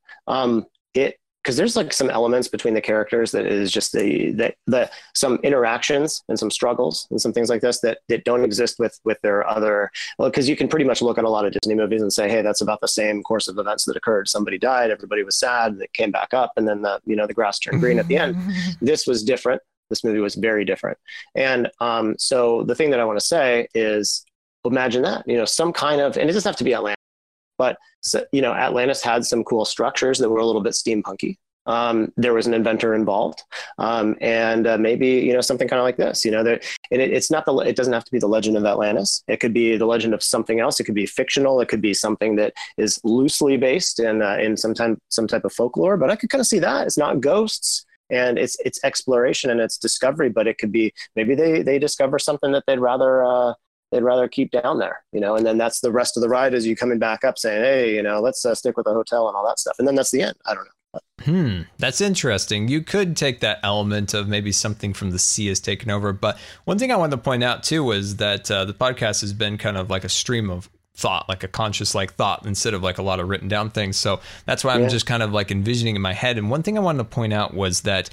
Because there's like some elements between the characters that is just the some interactions and some struggles and some things like this that don't exist with their other. Well, because you can pretty much look at a lot of Disney movies and say, hey, that's about the same course of events that occurred. Somebody died, everybody was sad, it came back up, and then the grass turned green at the end. This was different. This movie was very different. And so the thing that I want to say is, imagine that, you know, some kind of, and it doesn't have to be Atlanta. But, you know, Atlantis had some cool structures that were a little bit steampunky. There was an inventor involved, and maybe, you know, something kind of like this. You know, it's not it doesn't have to be the Legend of Atlantis. It could be the legend of something else. It could be fictional. It could be something that is loosely based in some type of folklore. But I could kind of see that it's not ghosts. And it's exploration and it's discovery. But it could be maybe they discover something that they'd rather keep down there, you know, and then that's the rest of the ride is you coming back up saying, hey, you know, let's stick with the hotel and all that stuff. And then that's the end. I don't know. That's interesting. You could take that element of maybe something from the sea is taken over. But one thing I wanted to point out, too, was that the podcast has been kind of like a stream of thought, like a conscious like thought instead of like a lot of written down things. So that's why I'm just kind of like envisioning in my head. And one thing I wanted to point out was that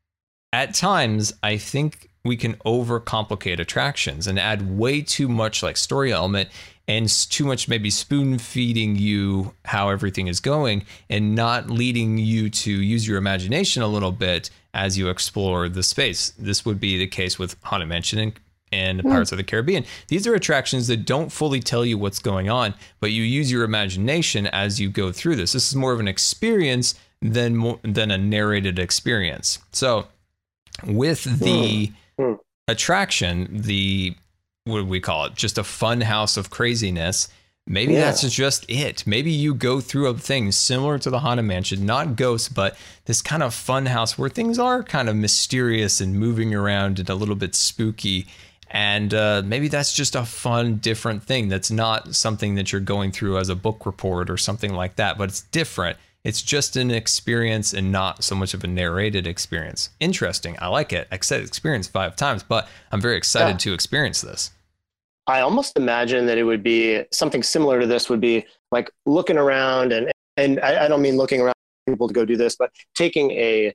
at times I think we can overcomplicate attractions and add way too much like story element. and too much maybe spoon feeding you how everything is going and not leading you to use your imagination a little bit as you explore the space. This would be the case with Haunted Mansion and Pirates of the Caribbean. These are attractions that don't fully tell you what's going on, but you use your imagination as you go through this. This is more of an experience than a narrated experience. So with the attraction, what do we call it? Just a fun house of craziness. Maybe that's just it. Maybe you go through a thing similar to the Haunted Mansion, not ghosts, but this kind of fun house where things are kind of mysterious and moving around and a little bit spooky. And maybe that's just a fun, different thing. That's not something that you're going through as a book report or something like that, but it's different. It's just an experience and not so much of a narrated experience. Interesting. I like it. I said experience 5 times, but I'm very excited to experience this. I almost imagine that it would be something similar to this would be like looking around and I don't mean looking around for people to go do this, but taking a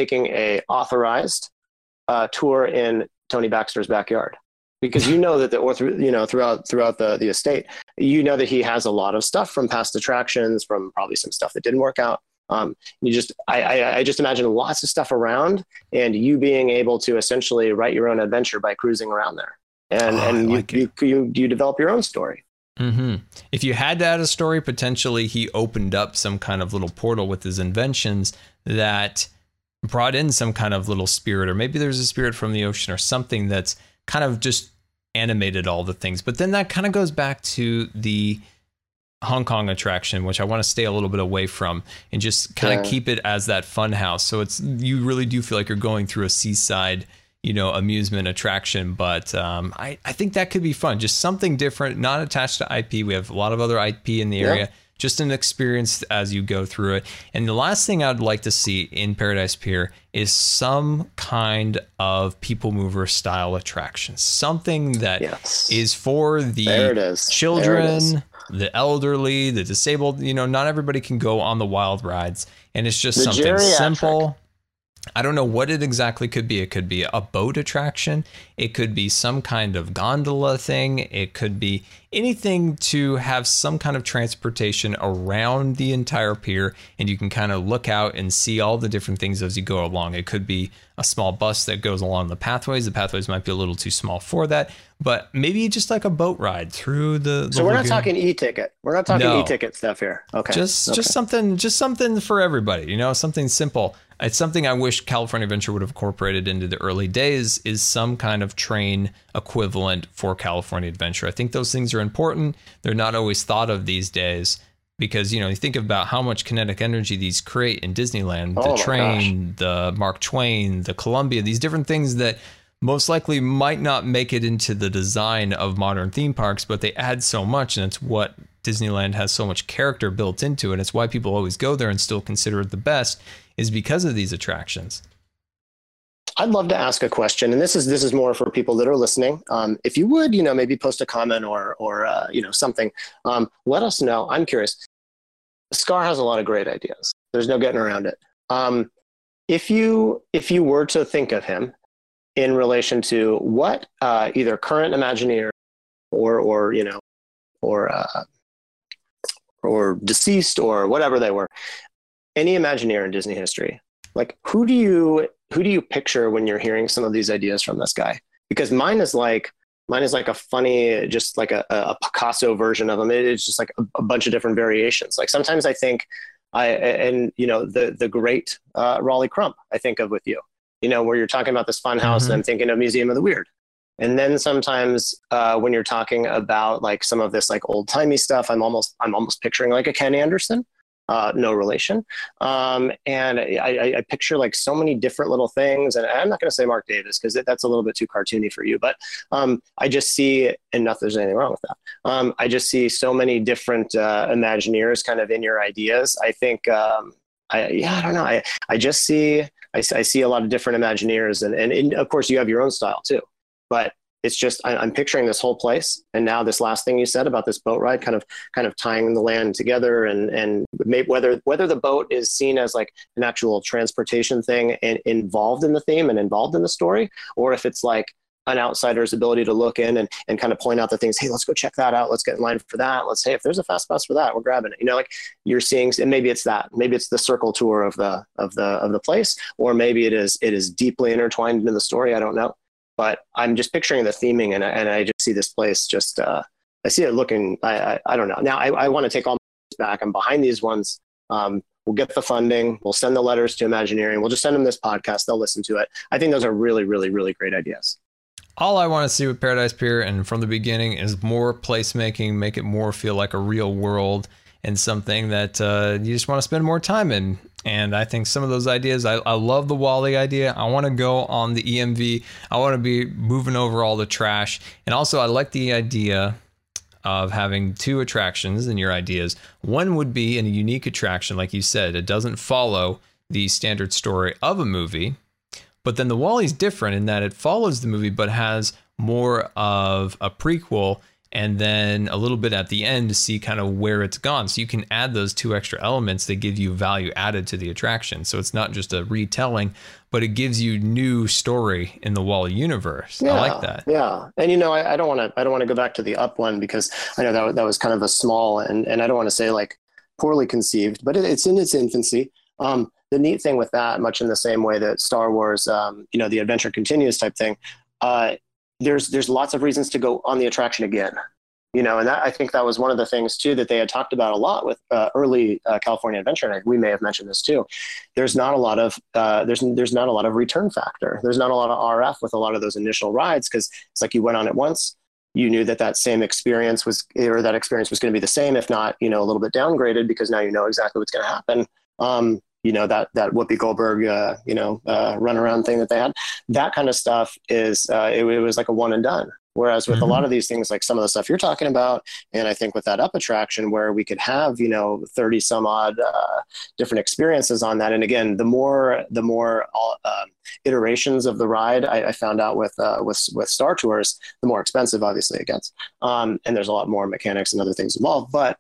authorized tour in Tony Baxter's backyard, because you know that throughout the estate, you know that he has a lot of stuff from past attractions, from probably some stuff that didn't work out. I just imagine lots of stuff around and you being able to essentially write your own adventure by cruising around there. And you develop your own story. Mm-hmm. If you had to add a story, potentially he opened up some kind of little portal with his inventions that brought in some kind of little spirit, or maybe there's a spirit from the ocean or something that's kind of just animated all the things. But then that kind of goes back to the Hong Kong attraction, which I want to stay a little bit away from and just kind of keep it as that fun house. So you really do feel like you're going through a seaside amusement attraction, but I think that could be fun. Just something different, not attached to IP. We have a lot of other IP in the area. Just an experience as you go through it. And the last thing I'd like to see in Paradise Pier is some kind of people mover style attraction. Something that is for the children, the elderly, the disabled. Not everybody can go on the wild rides. And it's just something simple. I don't know what it exactly could be. It could be a boat attraction. It could be some kind of gondola thing. It could be anything to have some kind of transportation around the entire pier, and you can kind of look out and see all the different things as you go along. It could be a small bus that goes along the pathways. The pathways might be a little too small for that, but maybe just like a boat ride through the So we're not talking e-ticket. We're not talking e-ticket stuff here. Okay. Just something for everybody, something simple. It's something I wish California Adventure would have incorporated into the early days, is some kind of train equivalent for California Adventure. I think those things are important. They're not always thought of these days because, you think about how much kinetic energy these create in Disneyland, the train, the Mark Twain, the Columbia, these different things that most likely might not make it into the design of modern theme parks, but they add so much, and it's what Disneyland has so much character built into it. It's why people always go there and still consider it the best, is because of these attractions. I'd love to ask a question, and this is more for people that are listening. If you would, maybe post a comment or something. Let us know. I'm curious. Scar has a lot of great ideas. There's no getting around it. If you were to think of him in relation to what either current Imagineer or deceased or whatever they were, any Imagineer in Disney history, like who do you picture when you're hearing some of these ideas from this guy? Because mine is like a funny, just like a Picasso version of him. It's just like a bunch of different variations. Like sometimes I think the great Raleigh Crump I think of with you, where you're talking about this fun house, and I'm thinking of Museum of the Weird. And then sometimes when you're talking about like some of this like old timey stuff, I'm almost picturing like a Ken Anderson. No relation. And I picture like so many different little things, and I'm not going to say Mark Davis because that's a little bit too cartoony for you, but I just see, and not that there's anything wrong with that. I just see so many different Imagineers kind of in your ideas. I think, I don't know. I just see, I see a lot of different Imagineers, and of course you have your own style too, but it's just, I'm picturing this whole place. And now this last thing you said about this boat ride, kind of tying the land together, and maybe whether the boat is seen as like an actual transportation thing and involved in the theme and involved in the story, or if it's like an outsider's ability to look in and kind of point out the things. Hey, let's go check that out. Let's get in line for that. Let's say if there's a fast pass for that, we're grabbing it. You know, like you're seeing, and maybe it's that. Maybe it's the circle tour of the place, or maybe it is deeply intertwined into the story. I don't know, but I'm just picturing the theming, and I just see this place. Just I see it looking. I don't know. Now I want to take all my back. I'm behind these ones. We'll get the funding. We'll send the letters to Imagineering. We'll just send them this podcast. They'll listen to it. I think those are really, really, really great ideas. All I want to see with Paradise Pier, and from the beginning, is more placemaking, make it more feel like a real world and something that you just want to spend more time in. And I think some of those ideas, I love the WALL-E idea. I want to go on the EMV. I want to be moving over all the trash. And also, I like the idea of having 2 attractions in your ideas. One would be a unique attraction, like you said. It doesn't follow the standard story of a movie. But then the WALL-E's different in that it follows the movie, but has more of a prequel and then a little bit at the end to see kind of where it's gone. So you can add those 2 extra elements that give you value added to the attraction. So it's not just a retelling, but it gives you new story in the WALL-E universe. Yeah, I like that. Yeah. And you know, I don't want to go back to the Up one, because I know that was kind of a small, and I don't want to say like poorly conceived, but it's in its infancy. The neat thing with that, much in the same way that Star Wars, the adventure continues type thing, there's lots of reasons to go on the attraction again, and that, I think that was one of the things too that they had talked about a lot with early California Adventure, and we may have mentioned this too. There's not a lot of there's not a lot of return factor. There's not a lot of RF with a lot of those initial rides, because it's like you went on it once. You knew that same experience was going to be the same, if not, a little bit downgraded, because now you know exactly what's going to happen. That Whoopi Goldberg, runaround thing that they had, that kind of stuff is, it was like a one and done. Whereas with a lot of these things, like some of the stuff you're talking about, and I think with that Up attraction where we could have, 30 some odd different experiences on that. And again, the more iterations of the ride, I found out with Star Tours, the more expensive obviously it gets. And there's a lot more mechanics and other things involved, but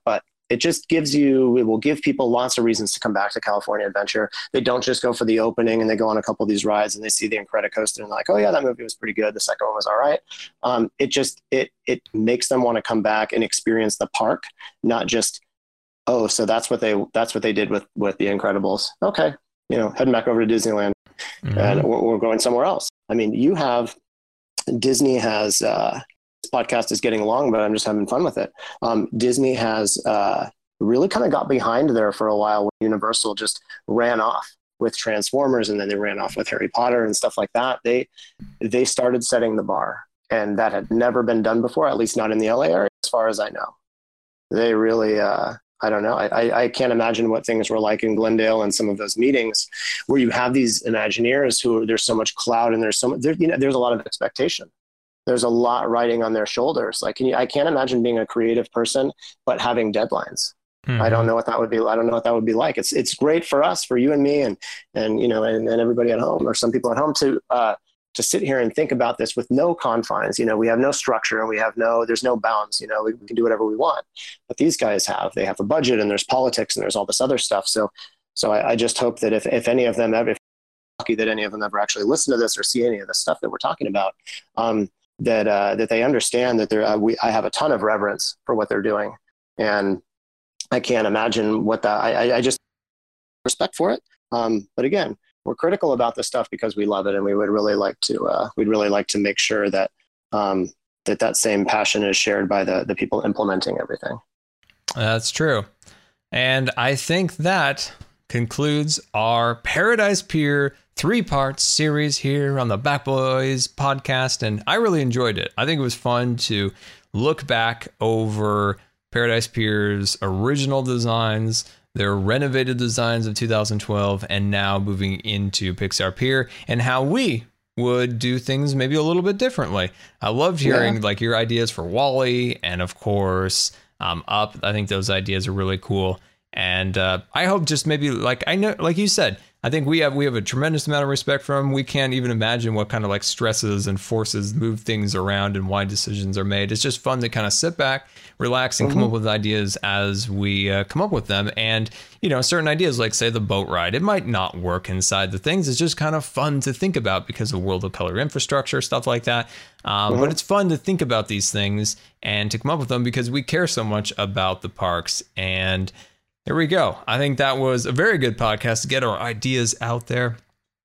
it will give people lots of reasons to come back to California Adventure. They don't just go for the opening and they go on a couple of these rides and they see the Incredicoaster and they're like, oh yeah, that movie was pretty good. The second one was all right. It makes them want to come back and experience the park, not just, oh, so that's what they did with The Incredibles. Okay. Heading back over to Disneyland and we're going somewhere else. I mean, Disney has, this podcast is getting long, but I'm just having fun with it. Disney has really kind of got behind there for a while when Universal just ran off with Transformers, and then they ran off with Harry Potter and stuff like that. They started setting the bar, and that had never been done before, at least not in the LA area, as far as I know. They really, I don't know. I can't imagine what things were like in Glendale and some of those meetings where you have these Imagineers who there's so much cloud and there's a lot of expectation. There's a lot riding on their shoulders. Like, I can't imagine being a creative person, but having deadlines. I don't know what that would be. I don't know what that would be like. It's great for us, for you and me, and everybody at home, or some people at home, to sit here and think about this with no confines. We have no structure and there's no bounds. We can do whatever we want. But these guys they have a budget, and there's politics, and there's all this other stuff. So I just hope that if any of them ever, lucky that any of them ever actually listen to this or see any of the stuff that we're talking about, that they understand that I have a ton of reverence for what they're doing, and I can't imagine what that. I just respect for it. But again, we're critical about this stuff because we love it, and we would really like to make sure that that same passion is shared by the people implementing everything. That's true, and I think that concludes our Paradise Pier 3-part series here on the Back Boys podcast, and I really enjoyed it. I think it was fun to look back over Paradise Pier's original designs, their renovated designs of 2012, and now moving into Pixar Pier, and how we would do things maybe a little bit differently. I loved hearing like your ideas for WALL-E, and of course Up. I think those ideas are really cool. And I hope just maybe, like I know, like you said, I think we have a tremendous amount of respect for him. We can't even imagine what kind of like stresses and forces move things around and why decisions are made. It's just fun to kind of sit back, relax, and come up with ideas as we come up with them. And, you know, certain ideas like, say, the boat ride, it might not work inside the things. It's just kind of fun to think about because of World of Color infrastructure, stuff like that. But it's fun to think about these things and to come up with them because we care so much about the parks. And there we go. I think that was a very good podcast to get our ideas out there.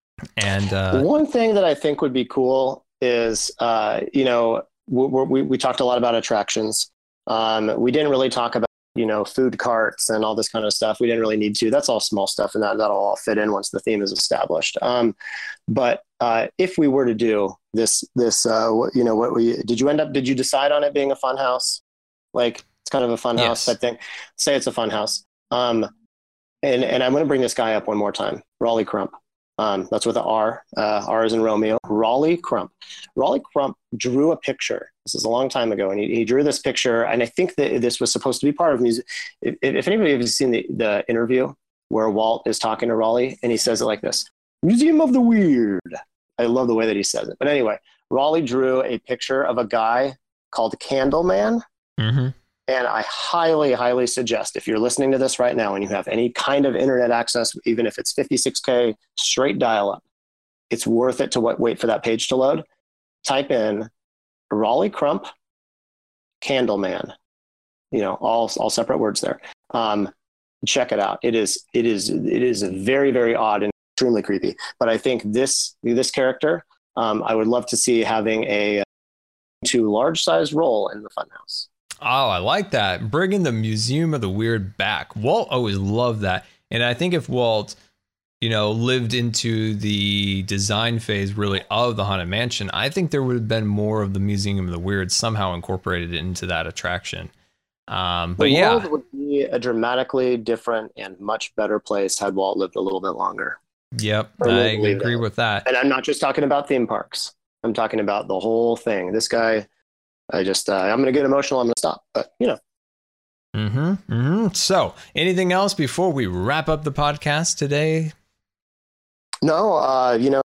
And one thing that I think would be cool is, you know, we talked a lot about attractions. We didn't really talk about, you know, food carts and all this kind of stuff. We didn't really need to. That's all small stuff, and that'll all fit in once the theme is established. But if we were to do this, you know, did you decide on it being a fun house? Like, it's kind of a fun house type thing. Say it's a fun house. And I'm going to bring this guy up one more time. Raleigh Crump. That's with an R. R is in Romeo. Raleigh Crump. Raleigh Crump drew a picture. This is a long time ago, and he drew this picture. And I think that this was supposed to be part of music. If anybody has seen the interview where Walt is talking to Raleigh, and he says it like this: "Museum of the Weird." I love the way that he says it. But anyway, Raleigh drew a picture of a guy called Candleman. Mm-hmm. And I highly, highly suggest, if you're listening to this right now and you have any kind of internet access, even if it's 56K straight dial-up, it's worth it to wait for that page to load. Type in Raleigh Crump, Candleman, you know, all separate words there. Check it out. It is very, very odd and extremely creepy. But I think this character, I would love to see having a too large-sized role in the Funhouse. Oh, I like that. Bringing the Museum of the Weird back. Walt always loved that. And I think if Walt, you know, lived into the design phase really of the Haunted Mansion, I think there would have been more of the Museum of the Weird somehow incorporated into that attraction. But the world would be a dramatically different and much better place had Walt lived a little bit longer. Yep, I agree with that. And I'm not just talking about theme parks. I'm talking about the whole thing. This guy... I'm going to get emotional. I'm going to stop, but you know. So anything else before we wrap up the podcast today? No, you know,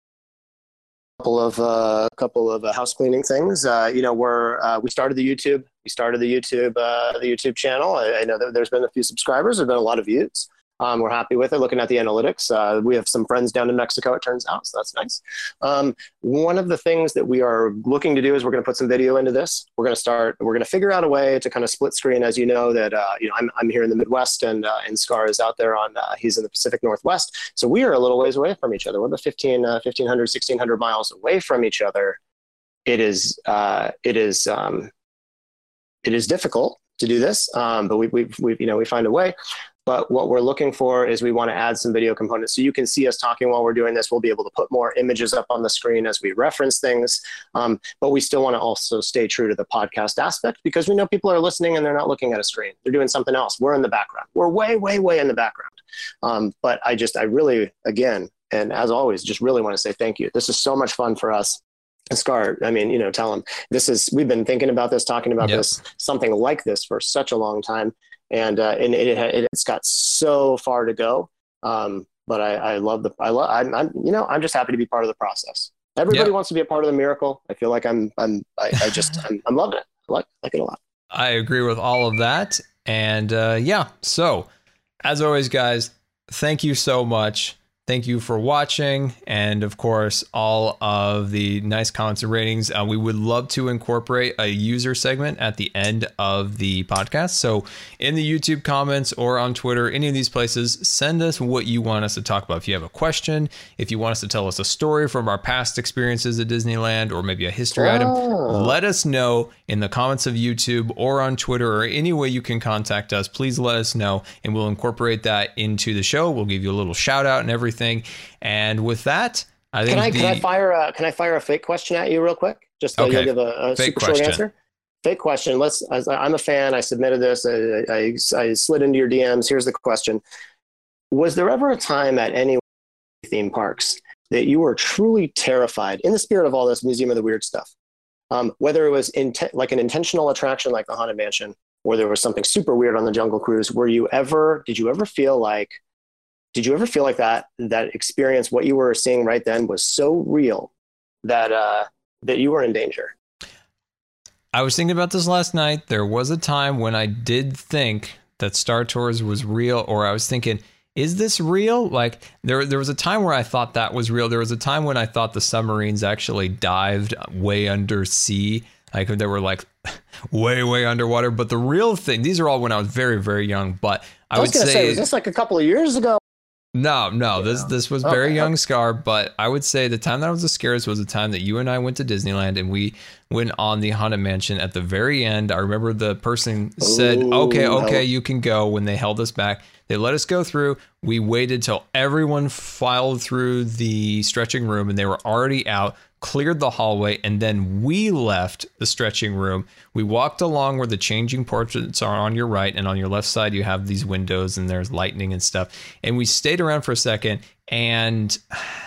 a couple of house cleaning things. You know, we started the YouTube. The YouTube channel. I know that there's been a few subscribers. There've been a lot of views. We're happy with it. Looking at the analytics, we have some friends down in Mexico, it turns out, so that's nice. One of the things that we are looking to do is we're going to put some video into this. We're going to figure out a way to kind of split screen. As you know, that you know, I'm here in the Midwest, and Scar is out there he's in the Pacific Northwest. So we are a little ways away from each other. We're about 1,500, 1,600 miles away from each other. It is difficult to do this, but we find a way. But what we're looking for is we want to add some video components. So you can see us talking while we're doing this. We'll be able to put more images up on the screen as we reference things. But we still want to also stay true to the podcast aspect, because we know people are listening and they're not looking at a screen. They're doing something else. We're in the background. We're way, way, way in the background. But I really, again, and as always, just really want to say thank you. This is so much fun for us. Scar, I mean, you know, tell him we've been thinking about this, talking about this, something like this for such a long time. And it's got so far to go. But I'm just happy to be part of the process. Everybody wants to be a part of the miracle. I feel like I'm loving it. I like it a lot. I agree with all of that. And so as always, guys, thank you so much. Thank you for watching, and of course, all of the nice comments and ratings. We would love to incorporate a user segment at the end of the podcast. So in the YouTube comments or on Twitter, any of these places, send us what you want us to talk about. If you have a question, if you want us to tell us a story from our past experiences at Disneyland, or maybe a history item, let us know in the comments of YouTube or on Twitter, or any way you can contact us. Please let us know, and we'll incorporate that into the show. We'll give you a little shout out and everything. And with that, I think can I fire a fake question at you real quick? Just so you'll give a super short answer. Fake question. I'm a fan. I submitted this. I slid into your DMs. Here's the question: was there ever a time at any theme parks that you were truly terrified, in the spirit of all this Museum of the Weird stuff, whether it was like an intentional attraction like the Haunted Mansion, or there was something super weird on the Jungle Cruise? Did you ever feel like did you ever feel like that experience, what you were seeing right then, was so real that that you were in danger? I was thinking about this last night. There was a time when I did think that Star Tours was real, or I was thinking, is this real? Like there was a time where I thought that was real. There was a time when I thought the submarines actually dived way under sea. Like they were like way underwater. But the real thing, these are all when I was very, very young. But I would say, was this like a couple of years ago? No, this was very young Scar, but I would say the time that I was the scariest was the time that you and I went to Disneyland and we went on the Haunted Mansion. At the very end, I remember the person said, okay, you can go, when they held us back. They let us go through. We waited till everyone filed through the stretching room and they were already out, cleared the hallway, and then we left the stretching room. We walked along where the changing portraits are on your right, and on your left side you have these windows and there's lightning and stuff. And we stayed around for a second, and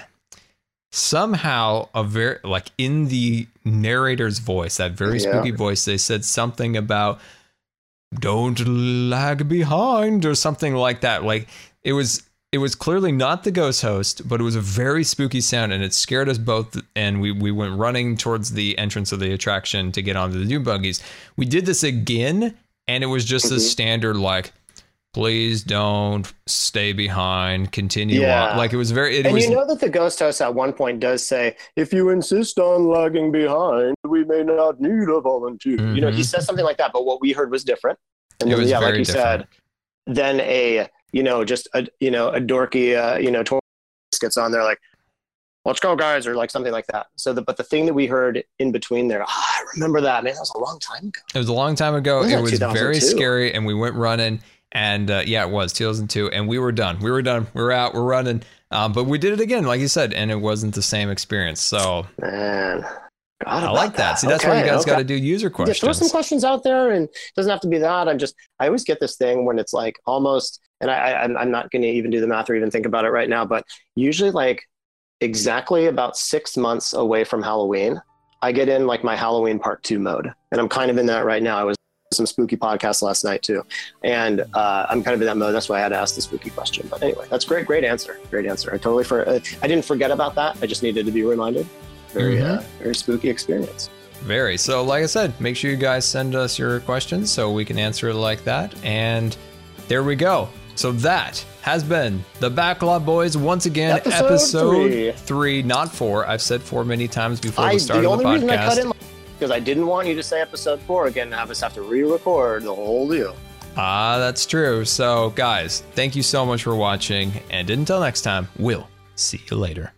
somehow like in the narrator's voice, that very spooky voice, they said something about "don't lag behind" or something like that. Like it was clearly not the ghost host, but it was a very spooky sound, and it scared us both. And we went running towards the entrance of the attraction to get onto the dune buggies. We did this again, and it was just a standard, like, please don't stay behind, continue on. Like it was very, you know that the ghost host at one point does say, if you insist on lagging behind, we may not need a volunteer. Mm-hmm. You know, he says something like that, but what we heard was different. And then, like you said, then just a dorky, tourist gets on there like, let's go guys, or like something like that. But the thing that we heard in between there, I remember that, man, that was a long time ago. It was a long time ago. It was very scary, and we went running, and it was 2002, and we were done. We were out, we're running. But we did it again, like you said, and it wasn't the same experience. So, man, I like that. See, that's why you guys got to do user questions. Throw some questions out there, and it doesn't have to be that. I always get this thing when it's like almost, and I'm not going to even do the math or even think about it right now, but usually like exactly about 6 months away from Halloween, I get in like my Halloween part 2 mode, and I'm kind of in that right now. I was some spooky podcasts last night too, and I'm kind of in that mode. That's why I had to ask the spooky question. But anyway, that's great answer. I didn't forget about that. I just needed to be reminded. Very spooky experience. Very. So like I said, make sure you guys send us your questions so we can answer it like that. And there we go. So that has been the Backlot Boys once again, episode 3, not 4. I've said 4 many times before the start of the podcast. The only reason I cut in, because I didn't want you to say episode 4 again and have us have to re-record the whole deal. That's true. So guys, thank you so much for watching, and until next time, we'll see you later.